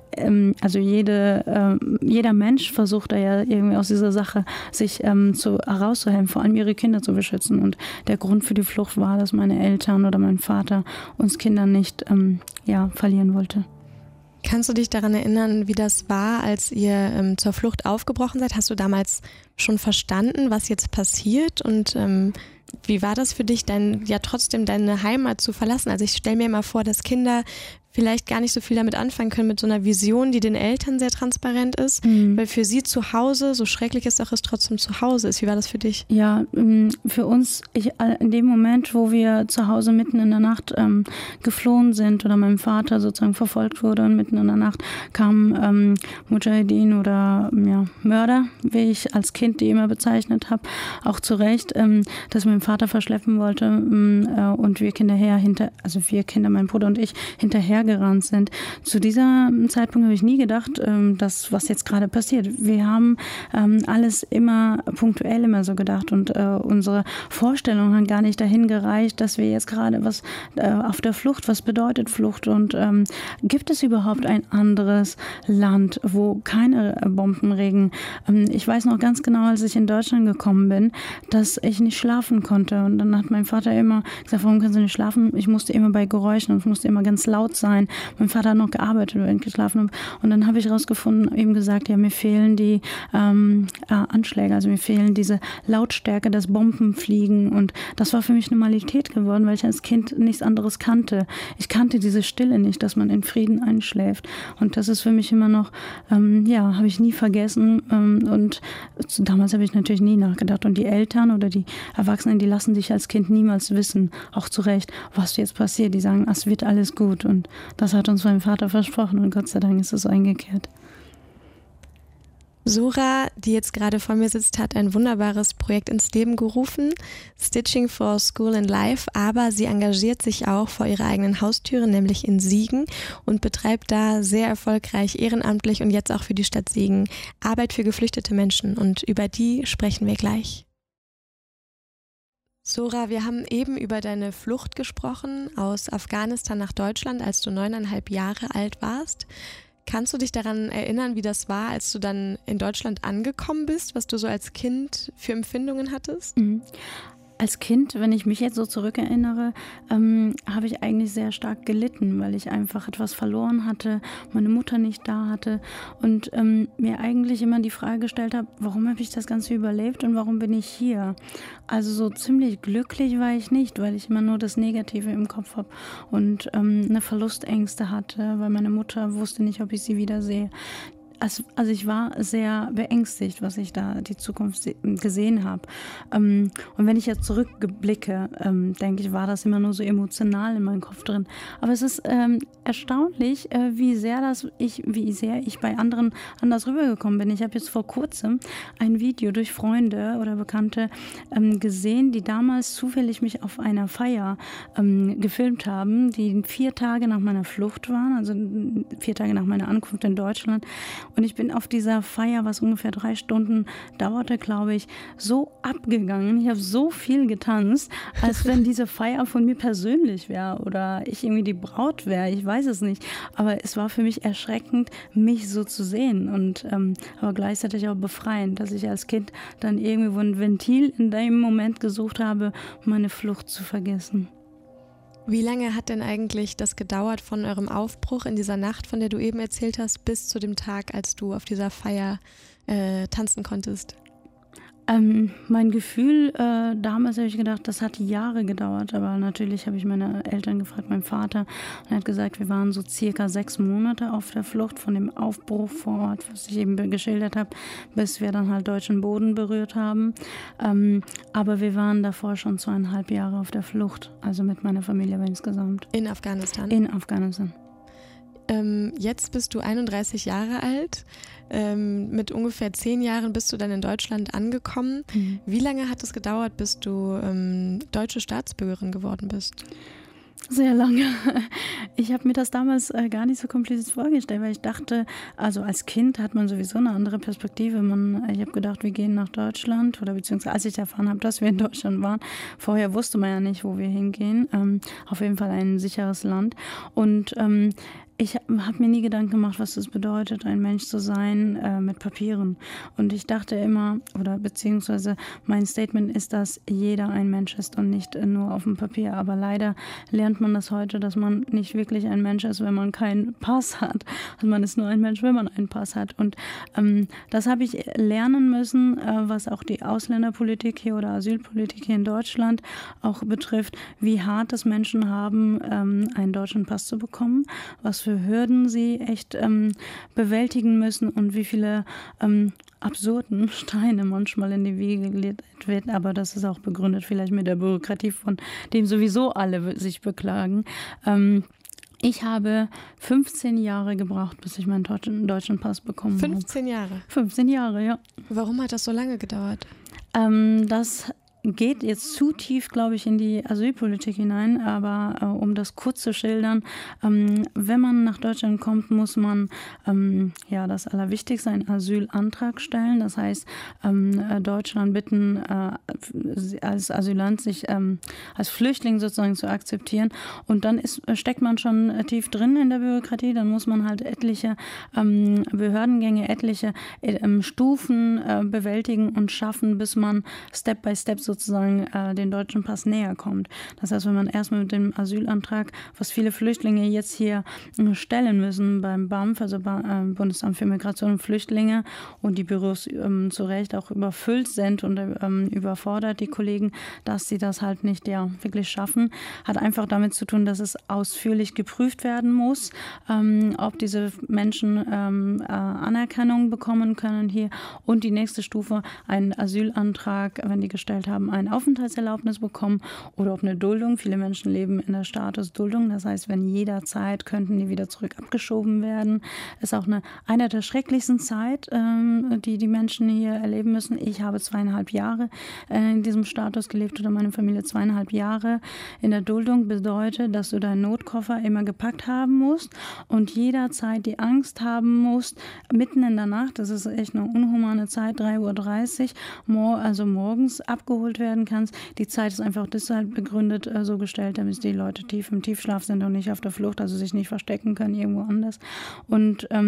Also jede, äh, jeder Mensch versucht da ja irgendwie aus dieser Sache sich ähm, zu, herauszuhelfen, vor allem ihre Kinder zu beschützen. Und der Grund für die Flucht war, dass meine Eltern oder mein Vater uns Kinder nicht ähm, ja, verlieren wollte. Kannst du dich daran erinnern, wie das war, als ihr ähm, zur Flucht aufgebrochen seid? Hast du damals schon verstanden, was jetzt passiert? Und ähm, wie war das für dich, dein, ja trotzdem deine Heimat zu verlassen? Also ich stelle mir immer vor, dass Kinder vielleicht gar nicht so viel damit anfangen können, mit so einer Vision, die den Eltern sehr transparent ist, mhm. weil für sie zu Hause, so schrecklich es auch ist, trotzdem zu Hause ist. Wie war das für dich? Ja, für uns, ich, in dem Moment, wo wir zu Hause mitten in der Nacht ähm, geflohen sind oder mein Vater sozusagen verfolgt wurde und mitten in der Nacht kamen ähm, Mujahedin oder ja, Mörder, wie ich als Kind die immer bezeichnet habe, auch zu Recht, ähm, dass mein Vater verschleppen wollte ähm, äh, und wir Kinder her hinter, also wir Kinder, mein Bruder und ich, hinterher gerannt sind. Zu diesem Zeitpunkt habe ich nie gedacht, dass was jetzt gerade passiert. Wir haben ähm, alles immer punktuell immer so gedacht und äh, unsere Vorstellungen haben gar nicht dahin gereicht, dass wir jetzt gerade was äh, auf der Flucht, was bedeutet Flucht und ähm, gibt es überhaupt ein anderes Land, wo keine Bombenregen, ähm, ich weiß noch ganz genau, als ich in Deutschland gekommen bin, dass ich nicht schlafen konnte und dann hat mein Vater immer gesagt, warum kannst du nicht schlafen? Ich musste immer bei Geräuschen und ich musste immer ganz laut sein. Mein Vater hat noch gearbeitet, wenn ich geschlafen habe. Und dann habe ich rausgefunden, eben gesagt, ja, mir fehlen die ähm, äh, Anschläge, also mir fehlen diese Lautstärke, das Bombenfliegen. Und das war für mich Normalität geworden, weil ich als Kind nichts anderes kannte. Ich kannte diese Stille nicht, dass man in Frieden einschläft. Und das ist für mich immer noch, ähm, ja, habe ich nie vergessen. Ähm, und damals habe ich natürlich nie nachgedacht. Und die Eltern oder die Erwachsenen, die lassen sich als Kind niemals wissen, auch zu Recht, was jetzt passiert. Die sagen, es wird alles gut. Und das hat uns mein Vater versprochen und Gott sei Dank ist es eingekehrt. Sora, die jetzt gerade vor mir sitzt, hat ein wunderbares Projekt ins Leben gerufen, Stitching for School and Life, aber sie engagiert sich auch vor ihrer eigenen Haustüre, nämlich in Siegen und betreibt da sehr erfolgreich ehrenamtlich und jetzt auch für die Stadt Siegen Arbeit für geflüchtete Menschen und über die sprechen wir gleich. Sora, wir haben eben über deine Flucht gesprochen aus Afghanistan nach Deutschland, als du neuneinhalb Jahre alt warst. Kannst du dich daran erinnern, wie das war, als du dann in Deutschland angekommen bist, was du so als Kind für Empfindungen hattest? Mhm. Als Kind, wenn ich mich jetzt so zurückerinnere, ähm, habe ich eigentlich sehr stark gelitten, weil ich einfach etwas verloren hatte, meine Mutter nicht da hatte und ähm, mir eigentlich immer die Frage gestellt habe, warum habe ich das Ganze überlebt und warum bin ich hier? Also so ziemlich glücklich war ich nicht, weil ich immer nur das Negative im Kopf habe und ähm, eine Verlustängste hatte, weil meine Mutter wusste nicht, ob ich sie wiedersehe. Also, also ich war sehr beängstigt, was ich da die Zukunft gesehen habe. Ähm, und wenn ich jetzt zurückblicke, ähm, denke ich, war das immer nur so emotional in meinem Kopf drin. Aber es ist ähm, erstaunlich, äh, wie sehr das ich, wie sehr ich bei anderen anders rübergekommen bin. Ich habe jetzt vor kurzem ein Video durch Freunde oder Bekannte ähm, gesehen, die damals zufällig mich auf einer Feier ähm, gefilmt haben, die vier Tage nach meiner Flucht waren, also vier Tage nach meiner Ankunft in Deutschland. Und ich bin auf dieser Feier, was ungefähr drei Stunden dauerte, glaube ich, so abgegangen. Ich habe so viel getanzt, als wenn diese Feier von mir persönlich wäre oder ich irgendwie die Braut wäre. Ich weiß es nicht. Aber es war für mich erschreckend, mich so zu sehen und ähm, aber gleichzeitig auch befreiend, dass ich als Kind dann irgendwo ein Ventil in dem Moment gesucht habe, meine Flucht zu vergessen. Wie lange hat denn eigentlich das gedauert von eurem Aufbruch in dieser Nacht, von der du eben erzählt hast, bis zu dem Tag, als du auf dieser Feier äh, tanzen konntest? Ähm, mein Gefühl, äh, damals habe ich gedacht, das hat Jahre gedauert, aber natürlich habe ich meine Eltern gefragt, meinen Vater, und er hat gesagt, wir waren so circa sechs Monate auf der Flucht von dem Aufbruch vor Ort, was ich eben geschildert habe, bis wir dann halt deutschen Boden berührt haben. Ähm, aber wir waren davor schon zweieinhalb Jahre auf der Flucht, also mit meiner Familie insgesamt. In Afghanistan? In Afghanistan. Ähm, jetzt bist du einunddreißig Jahre alt. Ähm, mit ungefähr zehn Jahren bist du dann in Deutschland angekommen. Mhm. Wie lange hat es gedauert, bis du ähm, deutsche Staatsbürgerin geworden bist? Sehr lange. Ich habe mir das damals äh, gar nicht so kompliziert vorgestellt, weil ich dachte, also als Kind hat man sowieso eine andere Perspektive. Man, ich habe gedacht, wir gehen nach Deutschland oder beziehungsweise als ich erfahren habe, dass wir in Deutschland waren, vorher wusste man ja nicht, wo wir hingehen. Ähm, auf jeden Fall ein sicheres Land. Und ähm, ich habe mir nie Gedanken gemacht, was das bedeutet, ein Mensch zu sein äh, mit Papieren. Und ich dachte immer, oder beziehungsweise mein Statement ist, dass jeder ein Mensch ist und nicht äh, nur auf dem Papier. Aber leider lernt man das heute, dass man nicht wirklich ein Mensch ist, wenn man keinen Pass hat. Also man ist nur ein Mensch, wenn man einen Pass hat. Und ähm, das habe ich lernen müssen, äh, was auch die Ausländerpolitik hier oder Asylpolitik hier in Deutschland auch betrifft, wie hart es Menschen haben, ähm, einen deutschen Pass zu bekommen, was für Hürden sie echt ähm, bewältigen müssen und wie viele ähm, absurden Steine manchmal in die Wege gelegt werden. Aber das ist auch begründet vielleicht mit der Bürokratie, von dem sowieso alle sich beklagen. Ähm, ich habe fünfzehn Jahre gebraucht, bis ich meinen deutschen, deutschen Pass bekommen habe. fünfzehn Jahre? fünfzehn Jahre, ja. Warum hat das so lange gedauert? Ähm, das geht jetzt zu tief, glaube ich, in die Asylpolitik hinein, aber äh, um das kurz zu schildern, ähm, wenn man nach Deutschland kommt, muss man ähm, ja das Allerwichtigste, einen Asylantrag stellen. Das heißt, ähm, Deutschland bitten, äh, als Asylant sich ähm, als Flüchtling sozusagen zu akzeptieren. Und dann ist, steckt man schon tief drin in der Bürokratie. Dann muss man halt etliche ähm, Behördengänge, etliche äh, Stufen äh, bewältigen und schaffen, bis man Step by Step sozusagen sozusagen äh, den deutschen Pass näher kommt. Das heißt, wenn man erstmal mit dem Asylantrag, was viele Flüchtlinge jetzt hier äh, stellen müssen beim B A M F, also äh, Bundesamt für Migration und Flüchtlinge, und die Büros ähm, zu Recht auch überfüllt sind und ähm, überfordert die Kollegen, dass sie das halt nicht ja wirklich schaffen, hat einfach damit zu tun, dass es ausführlich geprüft werden muss, ähm, ob diese Menschen ähm, äh, Anerkennung bekommen können hier, und die nächste Stufe, einen Asylantrag, wenn die gestellt haben, eine Aufenthaltserlaubnis bekommen oder ob eine Duldung. Viele Menschen leben in der Status Duldung. Das heißt, wenn jederzeit könnten die wieder zurück abgeschoben werden. Ist auch eine, eine der schrecklichsten Zeit, ähm, die die Menschen hier erleben müssen. Ich habe zweieinhalb Jahre äh, in diesem Status gelebt oder meine Familie zweieinhalb Jahre. In der Duldung bedeutet, dass du deinen Notkoffer immer gepackt haben musst und jederzeit die Angst haben musst, mitten in der Nacht, das ist echt eine unhumane Zeit, drei Uhr dreißig, mor- also morgens abgeholt werden kannst. Die Zeit ist einfach deshalb begründet äh, so gestellt, damit die Leute tief im Tiefschlaf sind und nicht auf der Flucht, also sich nicht verstecken können irgendwo anders. Und ähm,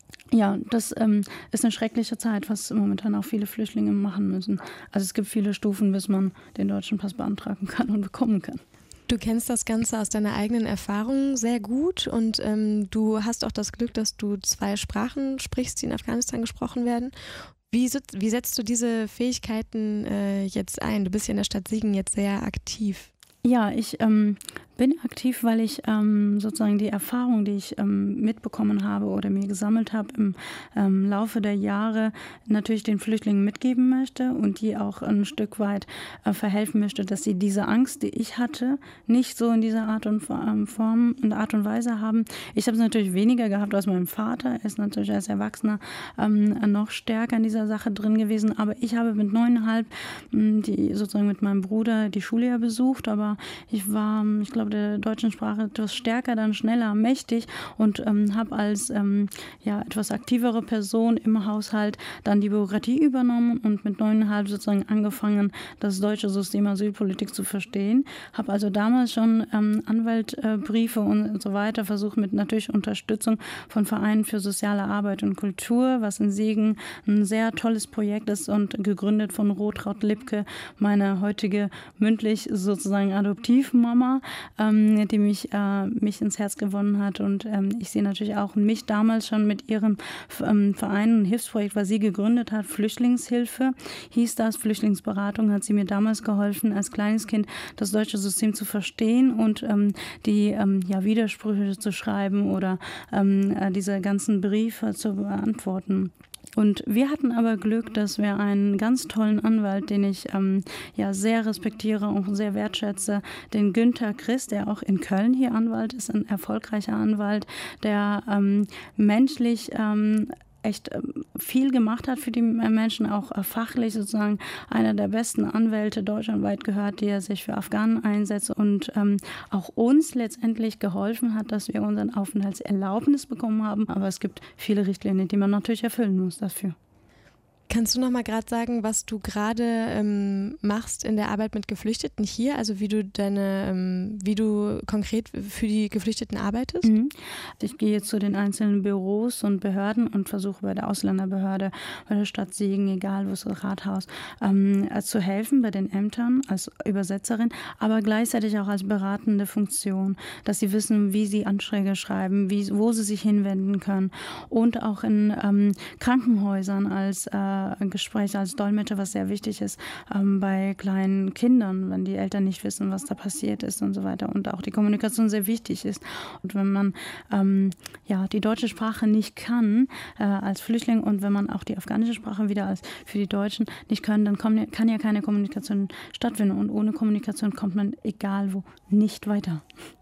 Ja, das ähm, ist eine schreckliche Zeit, was momentan auch viele Flüchtlinge machen müssen. Also es gibt viele Stufen, bis man den deutschen Pass beantragen kann und bekommen kann. Du kennst das Ganze aus deiner eigenen Erfahrung sehr gut und ähm, du hast auch das Glück, dass du zwei Sprachen sprichst, die in Afghanistan gesprochen werden. Wie, wie setzt du diese Fähigkeiten äh, jetzt ein? Du bist ja in der Stadt Siegen jetzt sehr aktiv. Ja, ich ähm, bin aktiv, weil ich ähm, sozusagen die Erfahrung, die ich ähm, mitbekommen habe oder mir gesammelt habe im ähm, Laufe der Jahre, natürlich den Flüchtlingen mitgeben möchte und die auch ein Stück weit äh, verhelfen möchte, dass sie diese Angst, die ich hatte, nicht so in dieser Art und ähm, Form und Art und Weise haben. Ich habe es natürlich weniger gehabt als mein Vater. Er ist natürlich als Erwachsener ähm, noch stärker in dieser Sache drin gewesen. Aber ich habe mit neuneinhalb ähm, die sozusagen mit meinem Bruder die Schule ja besucht, aber ich war, ich glaube, der deutschen Sprache etwas stärker, dann schneller, mächtig und ähm, habe als ähm, ja, etwas aktivere Person im Haushalt dann die Bürokratie übernommen und mit neuneinhalb sozusagen angefangen, das deutsche System Asylpolitik zu verstehen. Habe also damals schon ähm, Anwaltbriefe und so weiter versucht, mit natürlich Unterstützung von Vereinen für soziale Arbeit und Kultur, was in Siegen ein sehr tolles Projekt ist und gegründet von Rotraud Lipke, meine heutige mündlich sozusagen Adoptivmama, ähm, die mich, äh, mich ins Herz gewonnen hat und ähm, ich sie natürlich auch mich damals schon mit ihrem ähm, Verein und Hilfsprojekt, was sie gegründet hat, Flüchtlingshilfe, hieß das, Flüchtlingsberatung, hat sie mir damals geholfen, als kleines Kind das deutsche System zu verstehen und ähm, die ähm, ja, Widersprüche zu schreiben oder ähm, äh, diese ganzen Briefe zu beantworten. Und wir hatten aber Glück, dass wir einen ganz tollen Anwalt, den ich ähm, ja sehr respektiere und sehr wertschätze, den Günther Christ, der auch in Köln hier Anwalt ist, ein erfolgreicher Anwalt, der ähm, menschlich ähm, echt viel gemacht hat für die Menschen, auch fachlich sozusagen einer der besten Anwälte deutschlandweit gehört, die er sich für Afghanen einsetzt und ähm, auch uns letztendlich geholfen hat, dass wir unseren Aufenthaltserlaubnis bekommen haben. Aber es gibt viele Richtlinien, die man natürlich erfüllen muss dafür. Kannst du noch mal gerade sagen, was du gerade ähm, machst in der Arbeit mit Geflüchteten hier? Also wie du deine, ähm, wie du konkret für die Geflüchteten arbeitest? Mhm. Ich gehe zu den einzelnen Büros und Behörden und versuche bei der Ausländerbehörde, bei der Stadt Siegen, egal wo es ist, Rathaus, ähm, zu helfen bei den Ämtern als Übersetzerin, aber gleichzeitig auch als beratende Funktion, dass sie wissen, wie sie Anträge schreiben, wie, wo sie sich hinwenden können und auch in ähm, Krankenhäusern als äh, Gespräche als Dolmetscher, was sehr wichtig ist ähm, bei kleinen Kindern, wenn die Eltern nicht wissen, was da passiert ist und so weiter und auch die Kommunikation sehr wichtig ist. Und wenn man ähm, ja die deutsche Sprache nicht kann äh, als Flüchtling und wenn man auch die afghanische Sprache wieder als für die Deutschen nicht können, dann kann, kann ja keine Kommunikation stattfinden und ohne Kommunikation kommt man egal wo nicht weiter.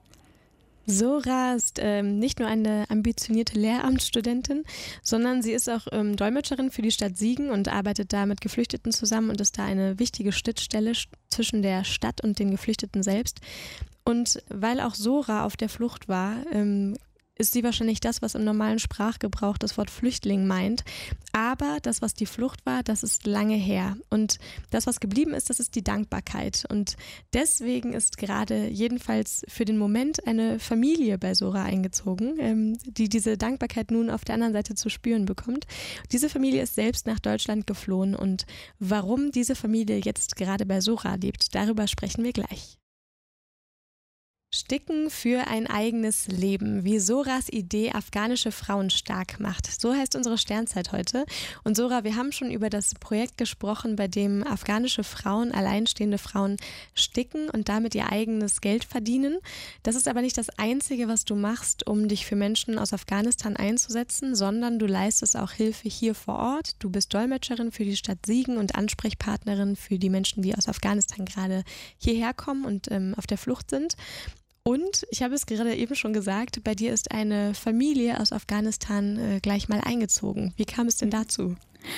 Sora ist ähm, nicht nur eine ambitionierte Lehramtsstudentin, sondern sie ist auch ähm, Dolmetscherin für die Stadt Siegen und arbeitet da mit Geflüchteten zusammen und ist da eine wichtige Schnittstelle zwischen der Stadt und den Geflüchteten selbst. Und weil auch Sora auf der Flucht war, ähm, ist sie wahrscheinlich das, was im normalen Sprachgebrauch das Wort Flüchtling meint. Aber das, was die Flucht war, das ist lange her. Und das, was geblieben ist, das ist die Dankbarkeit. Und deswegen ist gerade jedenfalls für den Moment eine Familie bei Sora eingezogen, ähm, die diese Dankbarkeit nun auf der anderen Seite zu spüren bekommt. Diese Familie ist selbst nach Deutschland geflohen. Und warum diese Familie jetzt gerade bei Sora lebt, darüber sprechen wir gleich. Sticken für ein eigenes Leben, wie Soras Idee afghanische Frauen stark macht. So heißt unsere Sternzeit heute. Und Sora, wir haben schon über das Projekt gesprochen, bei dem afghanische Frauen, alleinstehende Frauen sticken und damit ihr eigenes Geld verdienen. Das ist aber nicht das Einzige, was du machst, um dich für Menschen aus Afghanistan einzusetzen, sondern du leistest auch Hilfe hier vor Ort. Du bist Dolmetscherin für die Stadt Siegen und Ansprechpartnerin für die Menschen, die aus Afghanistan gerade hierher kommen und ähm, auf der Flucht sind. Und ich habe es gerade eben schon gesagt, bei dir ist eine Familie aus Afghanistan äh, gleich mal eingezogen. Wie kam es denn dazu?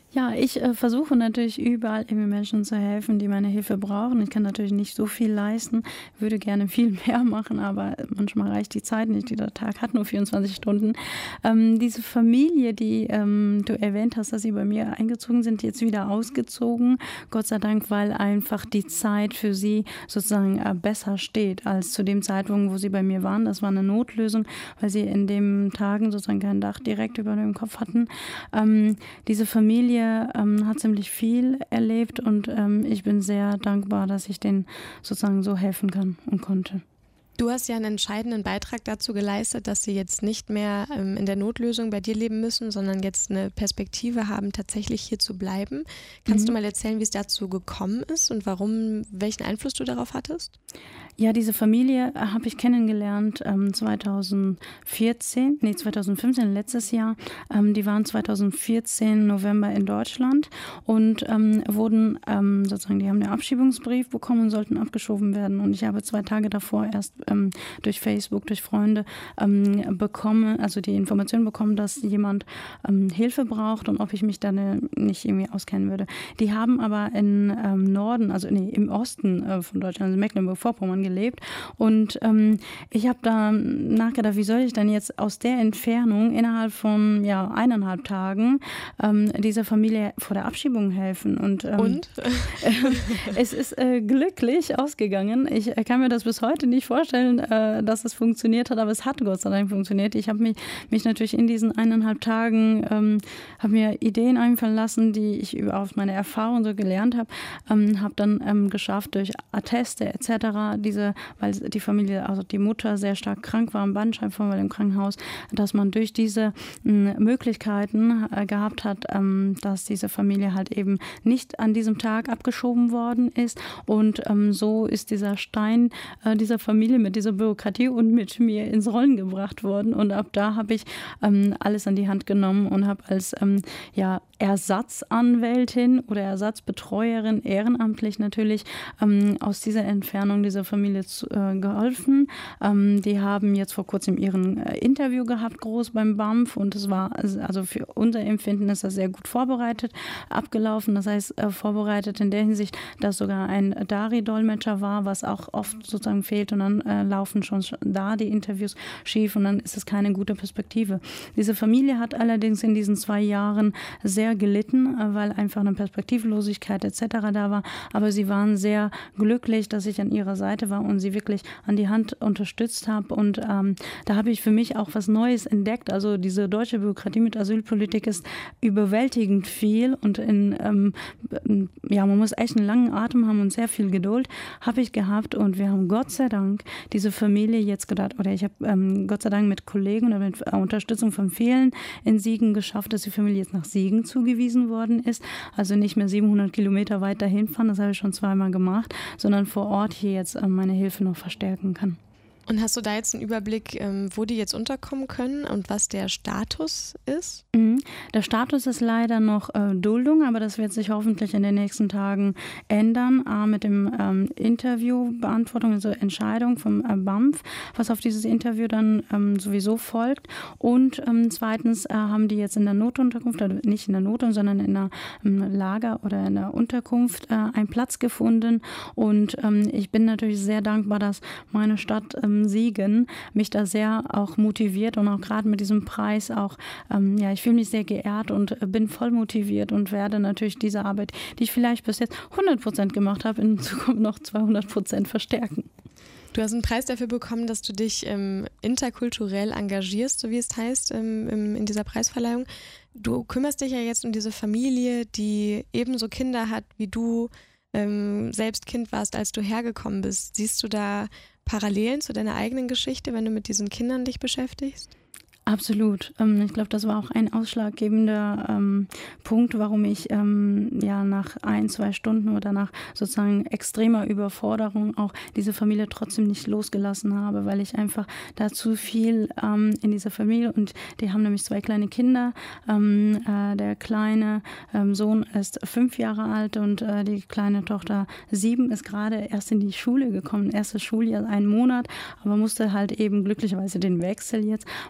Ja, ich äh, versuche natürlich überall irgendwie Menschen zu helfen, die meine Hilfe brauchen. Ich kann natürlich nicht so viel leisten, würde gerne viel mehr machen, aber manchmal reicht die Zeit nicht. Jeder Tag hat nur vierundzwanzig Stunden. Ähm, diese Familie, die ähm, du erwähnt hast, dass sie bei mir eingezogen sind, jetzt wieder ausgezogen. Gott sei Dank, weil einfach die Zeit für sie sozusagen äh, besser steht als zu dem Zeitpunkt, wo sie bei mir waren. Das war eine Notlösung, weil sie in den Tagen sozusagen kein Dach direkt über dem Kopf hatten. Ähm, diese Familie ähm, hat ziemlich viel erlebt und ähm, ich bin sehr dankbar, dass ich denen sozusagen so helfen kann und konnte. Du hast ja einen entscheidenden Beitrag dazu geleistet, dass sie jetzt nicht mehr ähm, in der Notlösung bei dir leben müssen, sondern jetzt eine Perspektive haben, tatsächlich hier zu bleiben. Kannst mhm. du mal erzählen, wie es dazu gekommen ist und warum, welchen Einfluss du darauf hattest? Ja, diese Familie habe ich kennengelernt ähm, zweitausendvierzehn, nee zweitausendfünfzehn, letztes Jahr. Ähm, die waren zweitausendvierzehn November in Deutschland und ähm, wurden ähm, sozusagen, die haben einen Abschiebungsbrief bekommen und sollten abgeschoben werden. Und ich habe zwei Tage davor erst ähm, durch Facebook, durch Freunde ähm, bekommen, also die Information bekommen, dass jemand ähm, Hilfe braucht und ob ich mich da nicht irgendwie auskennen würde. Die haben aber in ähm, Norden, also nee, im Osten äh, von Deutschland, also Mecklenburg-Vorpommern gelebt und ähm, ich habe da nachgedacht, wie soll ich dann jetzt aus der Entfernung innerhalb von ja eineinhalb Tagen ähm, dieser Familie vor der Abschiebung helfen und, ähm, und? äh, es ist äh, glücklich ausgegangen. Ich äh, kann mir das bis heute nicht vorstellen, äh, dass es funktioniert hat, aber es hat Gott sei Dank funktioniert. Ich habe mich, mich natürlich in diesen eineinhalb Tagen ähm, habe mir Ideen einfallen lassen, die ich über aus meiner Erfahrung so gelernt habe, ähm, habe dann ähm, geschafft durch Atteste et cetera diese, weil die Familie, also die Mutter sehr stark krank war, im Bandscheibenvorfall im Krankenhaus, dass man durch diese m, Möglichkeiten äh, gehabt hat, ähm, dass diese Familie halt eben nicht an diesem Tag abgeschoben worden ist und ähm, so ist dieser Stein äh, dieser Familie mit dieser Bürokratie und mit mir ins Rollen gebracht worden und ab da habe ich ähm, alles an die Hand genommen und habe als ähm, ja, Ersatzanwältin oder Ersatzbetreuerin, ehrenamtlich natürlich, ähm, aus dieser Entfernung dieser Familie zu, äh, geholfen. Ähm, die haben jetzt vor kurzem ihren äh, Interview gehabt, groß beim B A M F und es war, also für unser Empfinden ist das sehr gut vorbereitet abgelaufen. Das heißt, äh, vorbereitet in der Hinsicht, dass sogar ein Dari-Dolmetscher war, was auch oft sozusagen fehlt und dann äh, laufen schon da die Interviews schief und dann ist es keine gute Perspektive. Diese Familie hat allerdings in diesen zwei Jahren sehr gelitten, weil einfach eine Perspektivlosigkeit et cetera da war. Aber sie waren sehr glücklich, dass ich an ihrer Seite war und sie wirklich an die Hand unterstützt habe. Und ähm, da habe ich für mich auch was Neues entdeckt. Also diese deutsche Bürokratie mit Asylpolitik ist überwältigend viel und in, ähm, ja, man muss echt einen langen Atem haben und sehr viel Geduld habe ich gehabt. Und wir haben Gott sei Dank diese Familie jetzt gedacht, oder ich habe ähm, Gott sei Dank mit Kollegen oder mit äh, Unterstützung von vielen in Siegen geschafft, dass die Familie jetzt nach Siegen zugewiesen worden ist. Also nicht mehr siebenhundert Kilometer weit dahin fahren, das habe ich schon zweimal gemacht, sondern vor Ort hier jetzt äh, meine Hilfe noch verstärken kann. Und hast du da jetzt einen Überblick, wo die jetzt unterkommen können und was der Status ist? Mhm. Der Status ist leider noch äh, Duldung, aber das wird sich hoffentlich in den nächsten Tagen ändern. A, mit dem ähm, Interviewbeantwortung, also Entscheidung vom äh, B A M F, was auf dieses Interview dann ähm, sowieso folgt. Und ähm, zweitens äh, haben die jetzt in der Notunterkunft, also nicht in der Notunterkunft, sondern in einer ähm, Lager oder in der Unterkunft äh, einen Platz gefunden. Und ähm, ich bin natürlich sehr dankbar, dass meine Stadt ähm, Siegen mich da sehr auch motiviert und auch gerade mit diesem Preis auch, ähm, ja, ich fühle mich sehr geehrt und bin voll motiviert und werde natürlich diese Arbeit, die ich vielleicht bis jetzt hundert Prozent gemacht habe, in Zukunft noch zweihundert Prozent verstärken. Du hast einen Preis dafür bekommen, dass du dich ähm, interkulturell engagierst, so wie es heißt, ähm, im, in dieser Preisverleihung. Du kümmerst dich ja jetzt um diese Familie, die ebenso Kinder hat, wie du ähm, selbst Kind warst, als du hergekommen bist. Siehst du da Parallelen zu deiner eigenen Geschichte, wenn du mit diesen Kindern dich beschäftigst? Absolut. Ich glaube, das war auch ein ausschlaggebender ähm, Punkt, warum ich ähm, ja nach ein, zwei Stunden oder nach sozusagen extremer Überforderung auch diese Familie trotzdem nicht losgelassen habe, weil ich einfach da zu viel ähm, in dieser Familie und die haben nämlich zwei kleine Kinder. Ähm, äh, der kleine ähm, Sohn ist fünf Jahre alt und äh, die kleine Tochter sieben ist gerade erst in die Schule gekommen, erstes Schuljahr, einen Monat, aber musste halt eben glücklicherweise den Wechsel jetzt machen, dass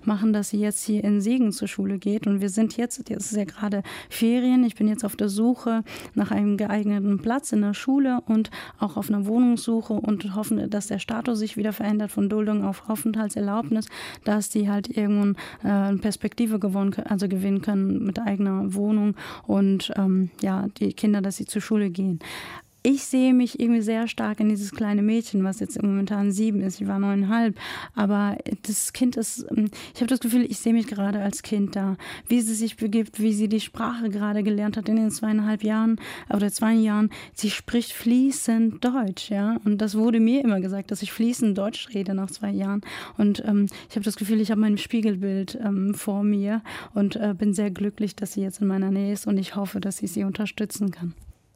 dass sie jetzt hier in Siegen zur Schule geht. Und wir sind jetzt, jetzt ist ja gerade Ferien, ich bin jetzt auf der Suche nach einem geeigneten Platz in der Schule und auch auf einer Wohnungssuche und hoffen, dass der Status sich wieder verändert von Duldung auf Aufenthaltserlaubnis, dass die halt irgendwann äh, eine Perspektive gewonnen, also gewinnen können mit eigener Wohnung und ähm, ja, die Kinder, dass sie zur Schule gehen. Ich sehe mich irgendwie sehr stark in dieses kleine Mädchen, was jetzt momentan sieben ist. Ich war neuneinhalb. Aber das Kind ist, ich habe das Gefühl, ich sehe mich gerade als Kind da. Wie sie sich begibt, wie sie die Sprache gerade gelernt hat in den zweieinhalb Jahren oder zwei Jahren. Sie spricht fließend Deutsch, ja. Und das wurde mir immer gesagt, dass ich fließend Deutsch rede nach zwei Jahren. Und ähm, ich habe das Gefühl, ich habe mein Spiegelbild ähm, vor mir und äh, bin sehr glücklich, dass sie jetzt in meiner Nähe ist und ich hoffe, dass ich sie unterstützen kann.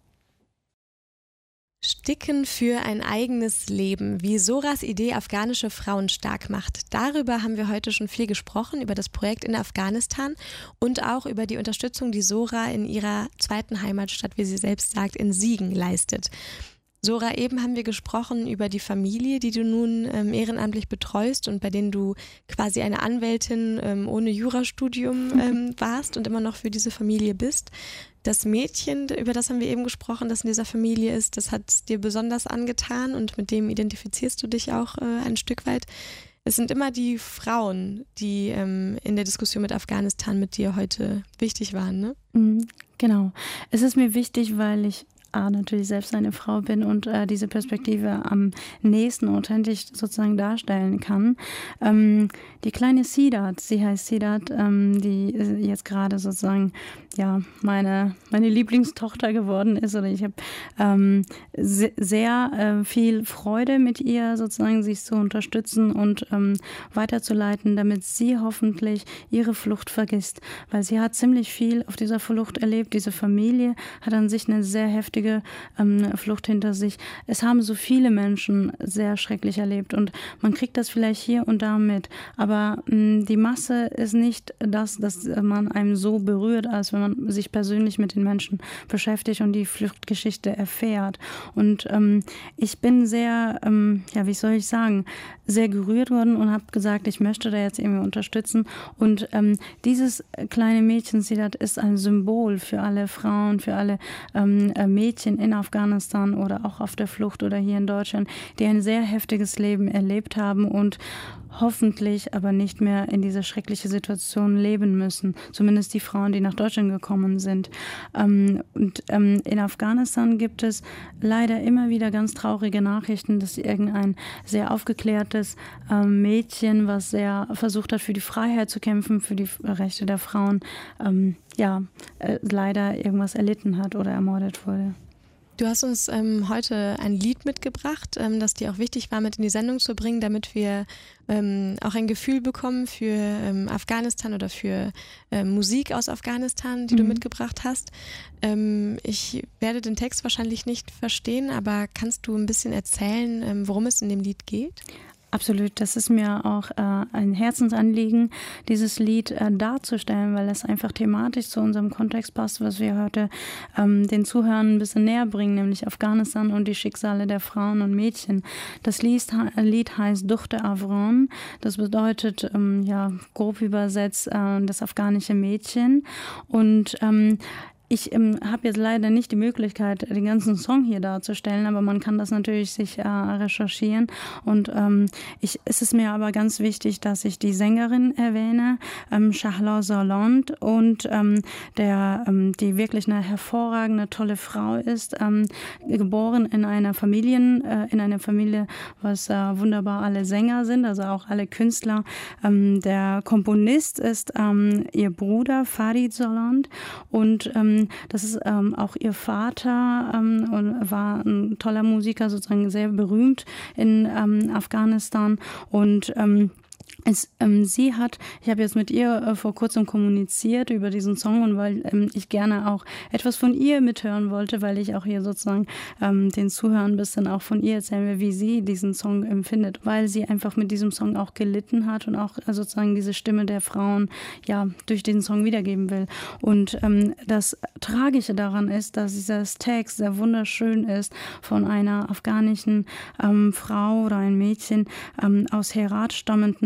Sticken für ein eigenes Leben, wie Zohras Idee afghanische Frauen stark macht. Darüber haben wir heute schon viel gesprochen, über das Projekt in Afghanistan und auch über die Unterstützung, die Zohra in ihrer zweiten Heimatstadt, wie sie selbst sagt, in Siegen leistet. Zohra, eben haben wir gesprochen über die Familie, die du nun ähm, ehrenamtlich betreust und bei denen du quasi eine Anwältin ähm, ohne Jurastudium ähm, warst und immer noch für diese Familie bist. Das Mädchen, über das haben wir eben gesprochen, das in dieser Familie ist, das hat dir besonders angetan und mit dem identifizierst du dich auch äh, ein Stück weit. Es sind immer die Frauen, die ähm, in der Diskussion mit Afghanistan mit dir heute wichtig waren, ne? Mhm, genau. Es ist mir wichtig, weil ich A, natürlich selbst eine Frau bin und äh, diese Perspektive am nächsten authentisch sozusagen darstellen kann. Ähm, die kleine Sidat, sie heißt Sidat, ähm, die jetzt gerade sozusagen ja meine meine Lieblingstochter geworden ist, oder ich habe ähm, se- sehr äh, viel Freude mit ihr sozusagen, sich zu unterstützen und ähm, weiterzuleiten, damit sie hoffentlich ihre Flucht vergisst, weil sie hat ziemlich viel auf dieser Flucht erlebt. Diese Familie hat an sich eine sehr heftige ähm, Flucht hinter sich. Es haben so viele Menschen sehr schrecklich erlebt und man kriegt das vielleicht hier und da mit, aber mh, die Masse ist nicht das, dass man einem so berührt, als wenn man sich persönlich mit den Menschen beschäftigt und die Fluchtgeschichte erfährt. Und ähm, ich bin sehr, ähm, ja, wie soll ich sagen, sehr gerührt worden und habe gesagt, ich möchte da jetzt irgendwie unterstützen. Und ähm, dieses kleine Mädchen, Sidat, ist ein Symbol für alle Frauen, für alle ähm, Mädchen in Afghanistan oder auch auf der Flucht oder hier in Deutschland, die ein sehr heftiges Leben erlebt haben und hoffentlich aber nicht mehr in dieser schrecklichen Situation leben müssen. Zumindest die Frauen, die nach Deutschland gekommen sind. Ähm, und ähm, in Afghanistan gibt es leider immer wieder ganz traurige Nachrichten, dass irgendein sehr aufgeklärtes ähm, Mädchen, was sehr versucht hat, für die Freiheit zu kämpfen, für die Rechte der Frauen, ähm, ja, äh, leider irgendwas erlitten hat oder ermordet wurde. Du hast uns ähm, heute ein Lied mitgebracht, ähm, das dir auch wichtig war, mit in die Sendung zu bringen, damit wir ähm, auch ein Gefühl bekommen für ähm, Afghanistan oder für ähm, Musik aus Afghanistan, die mhm. du mitgebracht hast. Ähm, ich werde den Text wahrscheinlich nicht verstehen, aber kannst du ein bisschen erzählen, ähm, worum es in dem Lied geht? Absolut, das ist mir auch äh, ein Herzensanliegen, dieses Lied äh, darzustellen, weil es einfach thematisch zu unserem Kontext passt, was wir heute ähm, den Zuhörern ein bisschen näher bringen, nämlich Afghanistan und die Schicksale der Frauen und Mädchen. Das Lied, Lied heißt Duchte Afron, das bedeutet, ähm, ja, grob übersetzt, äh, das afghanische Mädchen. Und ähm, Ich ähm, habe jetzt leider nicht die Möglichkeit, den ganzen Song hier darzustellen, aber man kann das natürlich sich äh, recherchieren. Und ähm, ich, es ist mir aber ganz wichtig, dass ich die Sängerin erwähne, ähm, Shahla Soland, und ähm, der, ähm, die wirklich eine hervorragende, tolle Frau ist, ähm, geboren in einer Familie, äh, in einer Familie, was äh, wunderbar alle Sänger sind, also auch alle Künstler. Ähm, der Komponist ist ähm, ihr Bruder Farid Soland und ähm, das ist ähm, auch ihr Vater ähm, und war ein toller Musiker, sozusagen sehr berühmt in ähm, Afghanistan und ähm, Es, ähm, sie hat, ich habe jetzt mit ihr äh, vor kurzem kommuniziert über diesen Song und weil ähm, ich gerne auch etwas von ihr mithören wollte, weil ich auch hier sozusagen ähm, den Zuhörern ein bisschen auch von ihr erzählen will, wie sie diesen Song empfindet, weil sie einfach mit diesem Song auch gelitten hat und auch äh, sozusagen diese Stimme der Frauen ja durch den Song wiedergeben will. Und ähm, das Tragische daran ist, dass dieser Text sehr wunderschön ist von einer afghanischen ähm, Frau oder ein Mädchen ähm, aus Herat stammenden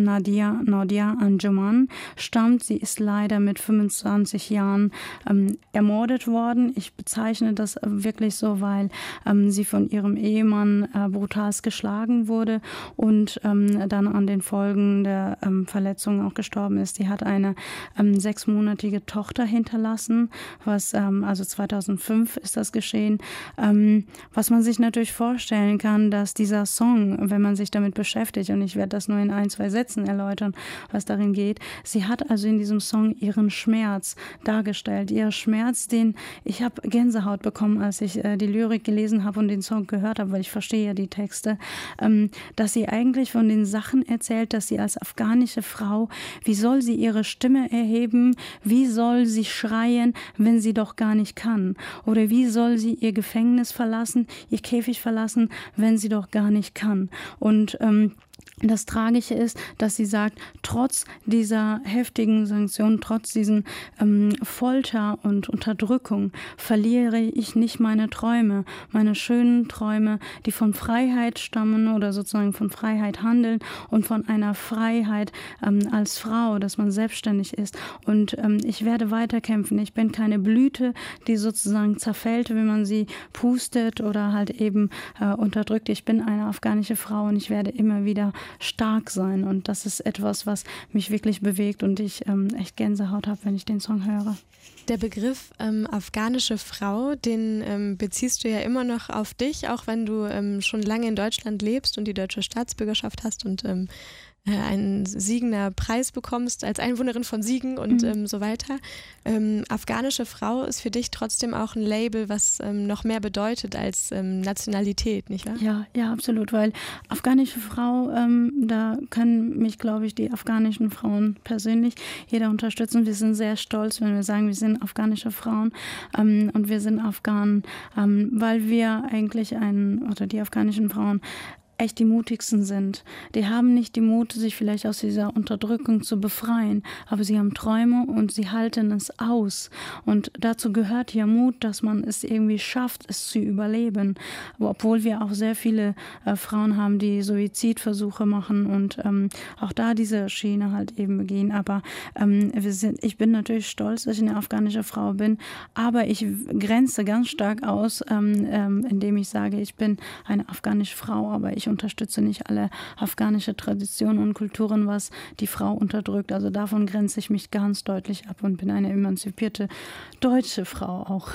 Nadia Nadia Anjuman stammt. Sie ist leider mit fünfundzwanzig Jahren ähm, ermordet worden. Ich bezeichne das wirklich so, weil ähm, sie von ihrem Ehemann äh, brutalst geschlagen wurde und ähm, dann an den Folgen der ähm, Verletzungen auch gestorben ist. Sie hat eine ähm, sechsmonatige Tochter hinterlassen, was ähm, also zweitausendfünf ist das geschehen. Ähm, was man sich natürlich vorstellen kann, dass dieser Song, wenn man sich damit beschäftigt, und ich werde das nur in ein, zwei Sätzen erläutern, was darin geht, sie hat also in diesem Song ihren Schmerz dargestellt, ihr Schmerz, den ich habe Gänsehaut bekommen, als ich äh, die Lyrik gelesen habe und den Song gehört habe, weil ich verstehe ja die Texte, ähm, dass sie eigentlich von den Sachen erzählt, dass sie als afghanische Frau, wie soll sie ihre Stimme erheben, wie soll sie schreien, wenn sie doch gar nicht kann, oder wie soll sie ihr Gefängnis verlassen, ihr Käfig verlassen, wenn sie doch gar nicht kann. Und ähm, das Tragische ist, dass sie sagt, trotz dieser heftigen Sanktionen, trotz diesen ähm, Folter und Unterdrückung verliere ich nicht meine Träume, meine schönen Träume, die von Freiheit stammen oder sozusagen von Freiheit handeln und von einer Freiheit ähm, als Frau, dass man selbstständig ist. Und ähm, ich werde weiterkämpfen. Ich bin keine Blüte, die sozusagen zerfällt, wenn man sie pustet oder halt eben äh, unterdrückt. Ich bin eine afghanische Frau und ich werde immer wieder stark sein, und das ist etwas, was mich wirklich bewegt und ich ähm, echt Gänsehaut habe, wenn ich den Song höre. Der Begriff ähm, afghanische Frau, den ähm, beziehst du ja immer noch auf dich, auch wenn du ähm, schon lange in Deutschland lebst und die deutsche Staatsbürgerschaft hast und ähm, einen Siegener Preis bekommst als Einwohnerin von Siegen und mhm. ähm, so weiter. Ähm, afghanische Frau ist für dich trotzdem auch ein Label, was ähm, noch mehr bedeutet als ähm, Nationalität, nicht wahr? Ja, ja, absolut, weil afghanische Frau, ähm, da können mich, glaube ich, die afghanischen Frauen persönlich jeder unterstützen. Wir sind sehr stolz, wenn wir sagen, wir sind afghanische Frauen ähm, und wir sind Afghanen, ähm, weil wir eigentlich einen, oder die afghanischen Frauen echt die mutigsten sind. Die haben nicht die Mut, sich vielleicht aus dieser Unterdrückung zu befreien, aber sie haben Träume und sie halten es aus. Und dazu gehört ja Mut, dass man es irgendwie schafft, es zu überleben. Aber obwohl wir auch sehr viele äh, Frauen haben, die Suizidversuche machen und ähm, auch da diese Schiene halt eben begehen. Aber ähm, wir sind, ich bin natürlich stolz, dass ich eine afghanische Frau bin, aber ich grenze ganz stark aus, ähm, ähm, indem ich sage, ich bin eine afghanische Frau, aber ich unterstütze nicht alle afghanische Traditionen und Kulturen, was die Frau unterdrückt. Also davon grenze ich mich ganz deutlich ab und bin eine emanzipierte deutsche Frau auch.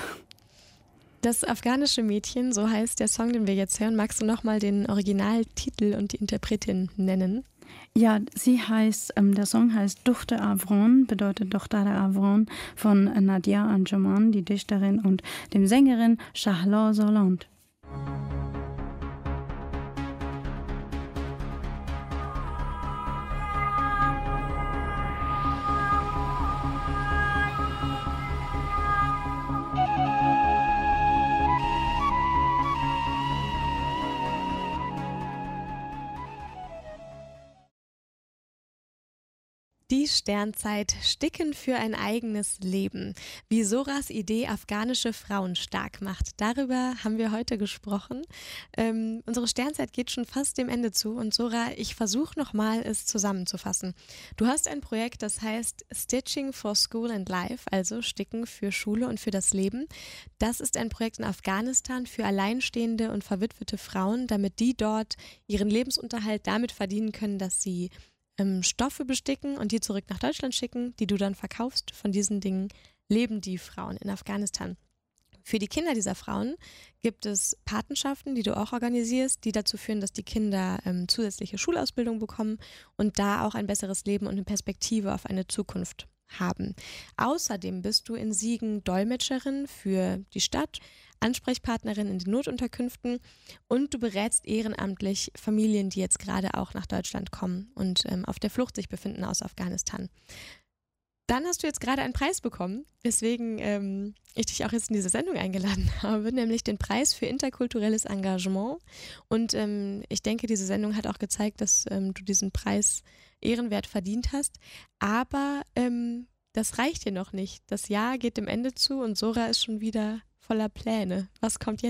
Das afghanische Mädchen, so heißt der Song, den wir jetzt hören. Magst du nochmal den Originaltitel und die Interpretin nennen? Ja, sie heißt, ähm, der Song heißt Duchte Avron, bedeutet Tochter Avron, von Nadia Anjuman, die Dichterin, und dem Sängerin Shahla Soland. Die Sternzeit, Sticken für ein eigenes Leben. Wie Sohras Idee afghanische Frauen stark macht. Darüber haben wir heute gesprochen. Ähm, unsere Sternzeit geht schon fast dem Ende zu. Und Sohra, ich versuche nochmal, es zusammenzufassen. Du hast ein Projekt, das heißt Stitching for School and Life, also Sticken für Schule und für das Leben. Das ist ein Projekt in Afghanistan für alleinstehende und verwitwete Frauen, damit die dort ihren Lebensunterhalt damit verdienen können, dass sie ähm, Stoffe besticken und die zurück nach Deutschland schicken, die du dann verkaufst. Von diesen Dingen leben die Frauen in Afghanistan. Für die Kinder dieser Frauen gibt es Patenschaften, die du auch organisierst, die dazu führen, dass die Kinder ähm, zusätzliche Schulausbildung bekommen und da auch ein besseres Leben und eine Perspektive auf eine Zukunft haben. Außerdem bist du in Siegen Dolmetscherin für die Stadt, Ansprechpartnerin in den Notunterkünften und du berätst ehrenamtlich Familien, die jetzt gerade auch nach Deutschland kommen und ähm, auf der Flucht sich befinden aus Afghanistan. Dann hast du jetzt gerade einen Preis bekommen, weswegen ähm, ich dich auch jetzt in diese Sendung eingeladen habe, nämlich den Preis für interkulturelles Engagement. Und ähm, ich denke, diese Sendung hat auch gezeigt, dass ähm, du diesen Preis ehrenwert verdient hast. Aber ähm, das reicht dir noch nicht. Das Jahr geht dem Ende zu und Sohra ist schon wieder voller Pläne. Was kommt jetzt?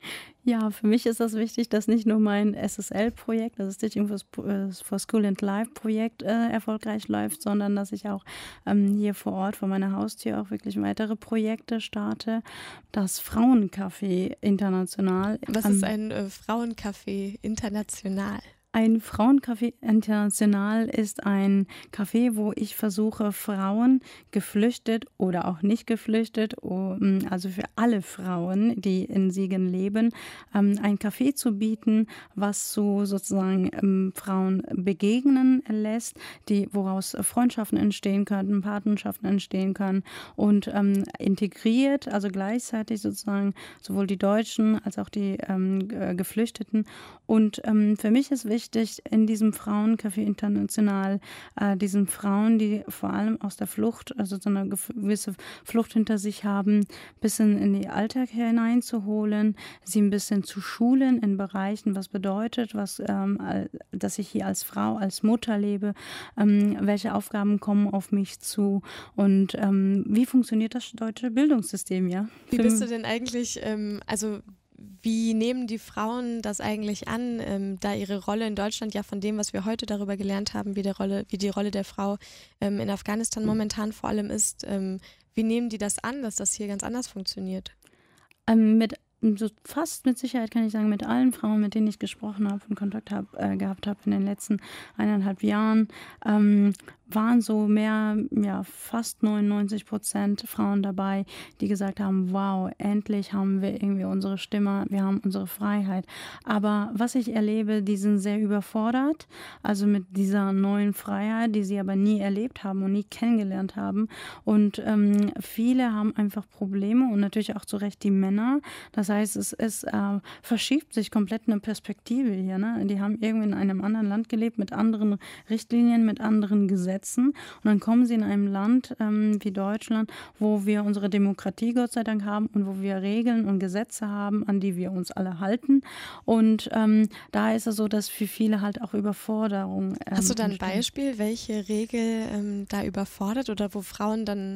Ja, für mich ist das wichtig, dass nicht nur mein S S L-Projekt, also Stitching for School and Life-Projekt äh, erfolgreich läuft, sondern dass ich auch ähm, hier vor Ort vor meiner Haustür auch wirklich weitere Projekte starte. Das Frauencafé International. Was ist ein äh, Frauencafé International? Ein Frauencafé International ist ein Café, wo ich versuche, Frauen, geflüchtet oder auch nicht geflüchtet, also für alle Frauen, die in Siegen leben, ein Café zu bieten, was so sozusagen Frauen begegnen lässt, die, woraus Freundschaften entstehen können, Partnerschaften entstehen können und ähm, integriert, also gleichzeitig sozusagen sowohl die Deutschen als auch die ähm, Geflüchteten. Und ähm, für mich ist wichtig, in diesem Frauencafé International, äh, diesen Frauen, die vor allem aus der Flucht, also so eine gewisse Flucht hinter sich haben, ein bisschen in den Alltag hineinzuholen, sie ein bisschen zu schulen in Bereichen, was bedeutet, was, ähm, dass ich hier als Frau, als Mutter lebe, ähm, welche Aufgaben kommen auf mich zu und ähm, wie funktioniert das deutsche Bildungssystem, ja? Wie bist du denn eigentlich, ähm, also wie nehmen die Frauen das eigentlich an, ähm, da ihre Rolle in Deutschland ja von dem, was wir heute darüber gelernt haben, wie, der Rolle, wie die Rolle der Frau ähm, in Afghanistan momentan vor allem ist, ähm, wie nehmen die das an, dass das hier ganz anders funktioniert? Ähm, mit so fast mit Sicherheit kann ich sagen, mit allen Frauen, mit denen ich gesprochen habe und Kontakt hab, äh, gehabt habe in den letzten eineinhalb Jahren, ähm, waren so mehr, ja, fast neunundneunzig Prozent Frauen dabei, die gesagt haben, wow, endlich haben wir irgendwie unsere Stimme, wir haben unsere Freiheit. Aber was ich erlebe, die sind sehr überfordert, also mit dieser neuen Freiheit, die sie aber nie erlebt haben und nie kennengelernt haben. Und ähm, viele haben einfach Probleme und natürlich auch zu Recht die Männer. Das heißt, es, es äh, verschiebt sich komplett eine Perspektive hier. Ne? Die haben irgendwie in einem anderen Land gelebt, mit anderen Richtlinien, mit anderen Gesetzen. Und dann kommen sie in einem Land ähm, wie Deutschland, wo wir unsere Demokratie Gott sei Dank haben und wo wir Regeln und Gesetze haben, an die wir uns alle halten. Und ähm, da ist es so, dass für viele halt auch Überforderung ähm, Hast du da ein entstehen. Beispiel, welche Regel ähm, da überfordert oder wo Frauen dann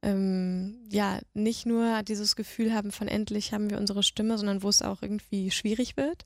ähm, ja nicht nur dieses Gefühl haben von endlich haben wir unsere Stimme, sondern wo es auch irgendwie schwierig wird?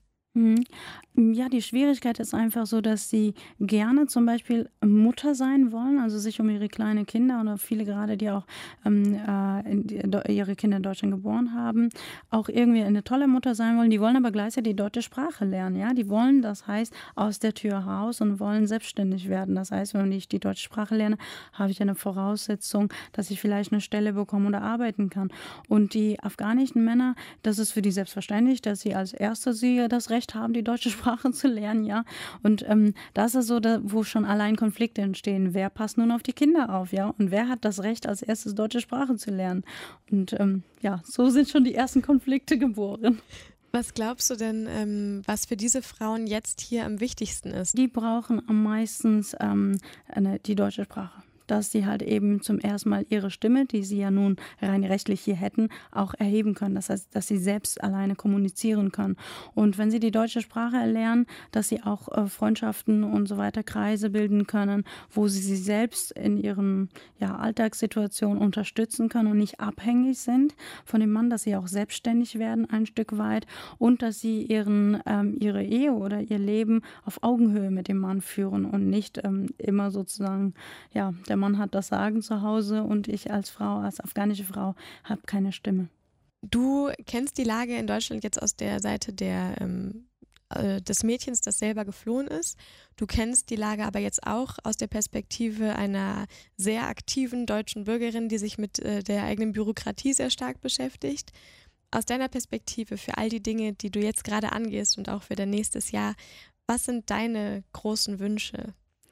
Ja, die Schwierigkeit ist einfach so, dass sie gerne zum Beispiel Mutter sein wollen, also sich um ihre kleinen Kinder oder viele gerade, die auch ähm, äh, in, ihre Kinder in Deutschland geboren haben, auch irgendwie eine tolle Mutter sein wollen. Die wollen aber gleichzeitig die deutsche Sprache lernen. Ja, die wollen, das heißt, aus der Tür raus und wollen selbstständig werden. Das heißt, wenn ich die deutsche Sprache lerne, habe ich eine Voraussetzung, dass ich vielleicht eine Stelle bekomme oder arbeiten kann. Und die afghanischen Männer, das ist für die selbstverständlich, dass sie als Erste sie das Recht haben, die deutsche Sprache zu lernen, ja. Und ähm, das ist so, da, wo schon allein Konflikte entstehen. Wer passt nun auf die Kinder auf, ja? Und wer hat das Recht, als erstes deutsche Sprache zu lernen? Und ähm, ja, so sind schon die ersten Konflikte geboren. Was glaubst du denn, ähm, was für diese Frauen jetzt hier am wichtigsten ist? Die brauchen am meisten ähm, eine, die deutsche Sprache. Dass sie halt eben zum ersten Mal ihre Stimme, die sie ja nun rein rechtlich hier hätten, auch erheben können. Das heißt, dass sie selbst alleine kommunizieren können. Und wenn sie die deutsche Sprache erlernen, dass sie auch äh, Freundschaften und so weiter, Kreise bilden können, wo sie sich selbst in ihren ja, Alltagssituationen unterstützen können und nicht abhängig sind von dem Mann, dass sie auch selbstständig werden ein Stück weit und dass sie ihren, ähm, ihre Ehe oder ihr Leben auf Augenhöhe mit dem Mann führen und nicht ähm, immer sozusagen, ja, der Der Mann hat das Sagen zu Hause und ich als Frau, als afghanische Frau, habe keine Stimme. Du kennst die Lage in Deutschland jetzt aus der Seite der, ähm, äh, des Mädchens, das selber geflohen ist. Du kennst die Lage aber jetzt auch aus der Perspektive einer sehr aktiven deutschen Bürgerin, die sich mit äh, der eigenen Bürokratie sehr stark beschäftigt. Aus deiner Perspektive für all die Dinge, die du jetzt gerade angehst und auch für dein nächstes Jahr, was sind deine großen Wünsche?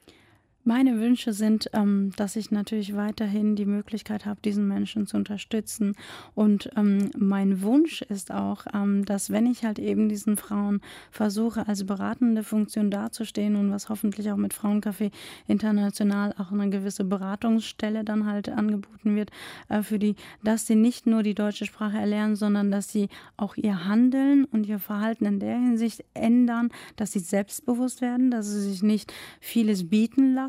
Meine Wünsche sind, ähm, dass ich natürlich weiterhin die Möglichkeit habe, diesen Menschen zu unterstützen. Und ähm, mein Wunsch ist auch, ähm, dass wenn ich halt eben diesen Frauen versuche, als beratende Funktion dazustehen und was hoffentlich auch mit Frauencafé International auch eine gewisse Beratungsstelle dann halt angeboten wird, äh, für die, dass sie nicht nur die deutsche Sprache erlernen, sondern dass sie auch ihr Handeln und ihr Verhalten in der Hinsicht ändern, dass sie selbstbewusst werden, dass sie sich nicht vieles bieten lassen,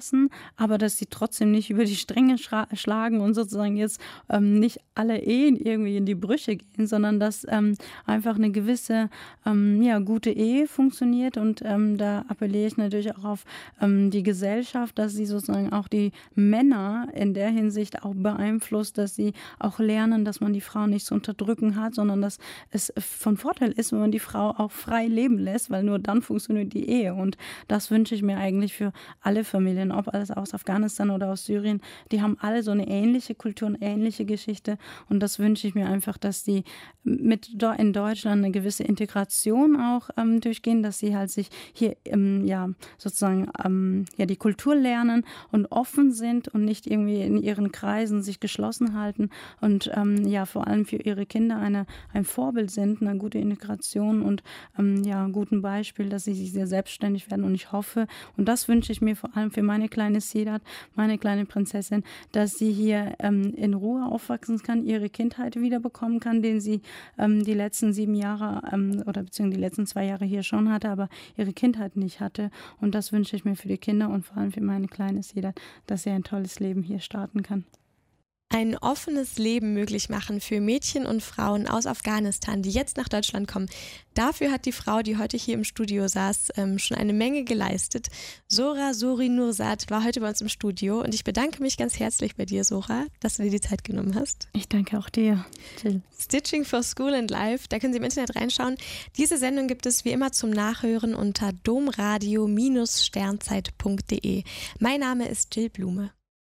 lassen, aber dass sie trotzdem nicht über die Stränge schra- schlagen und sozusagen jetzt ähm, nicht alle Ehen irgendwie in die Brüche gehen, sondern dass ähm, einfach eine gewisse ähm, ja, gute Ehe funktioniert. Und ähm, da appelliere ich natürlich auch auf ähm, die Gesellschaft, dass sie sozusagen auch die Männer in der Hinsicht auch beeinflusst, dass sie auch lernen, dass man die Frau nicht zu unterdrücken hat, sondern dass es von Vorteil ist, wenn man die Frau auch frei leben lässt, weil nur dann funktioniert die Ehe. Und das wünsche ich mir eigentlich für alle Familien, ob alles aus Afghanistan oder aus Syrien. Die haben alle so eine ähnliche Kultur, eine ähnliche Geschichte. Und das wünsche ich mir einfach, dass die mit in Deutschland eine gewisse Integration auch ähm, durchgehen, dass sie halt sich hier ähm, ja sozusagen ähm, ja die Kultur lernen und offen sind und nicht irgendwie in ihren Kreisen sich geschlossen halten und ähm, ja vor allem für ihre Kinder eine, ein Vorbild sind, eine gute Integration und ähm, ja ein guten Beispiel, dass sie sich sehr selbstständig werden. Und ich hoffe, und das wünsche ich mir vor allem für meine kleine Sidat, meine kleine Prinzessin, dass sie hier ähm, in Ruhe aufwachsen kann, ihre Kindheit wiederbekommen kann, den sie ähm, die letzten sieben Jahre ähm, oder beziehungsweise die letzten zwei Jahre hier schon hatte, aber ihre Kindheit nicht hatte. Und das wünsche ich mir für die Kinder und vor allem für meine kleine Sidat, dass sie ein tolles Leben hier starten kann. Ein offenes Leben möglich machen für Mädchen und Frauen aus Afghanistan, die jetzt nach Deutschland kommen. Dafür hat die Frau, die heute hier im Studio saß, ähm, schon eine Menge geleistet. Zohra Zohri Nurzad war heute bei uns im Studio und ich bedanke mich ganz herzlich bei dir, Zohra, dass du dir die Zeit genommen hast. Ich danke auch dir, Jill. Stitching for School and Life, da können Sie im Internet reinschauen. Diese Sendung gibt es wie immer zum Nachhören unter domradio Bindestrich sternzeit punkt de. Mein Name ist Jill Blume.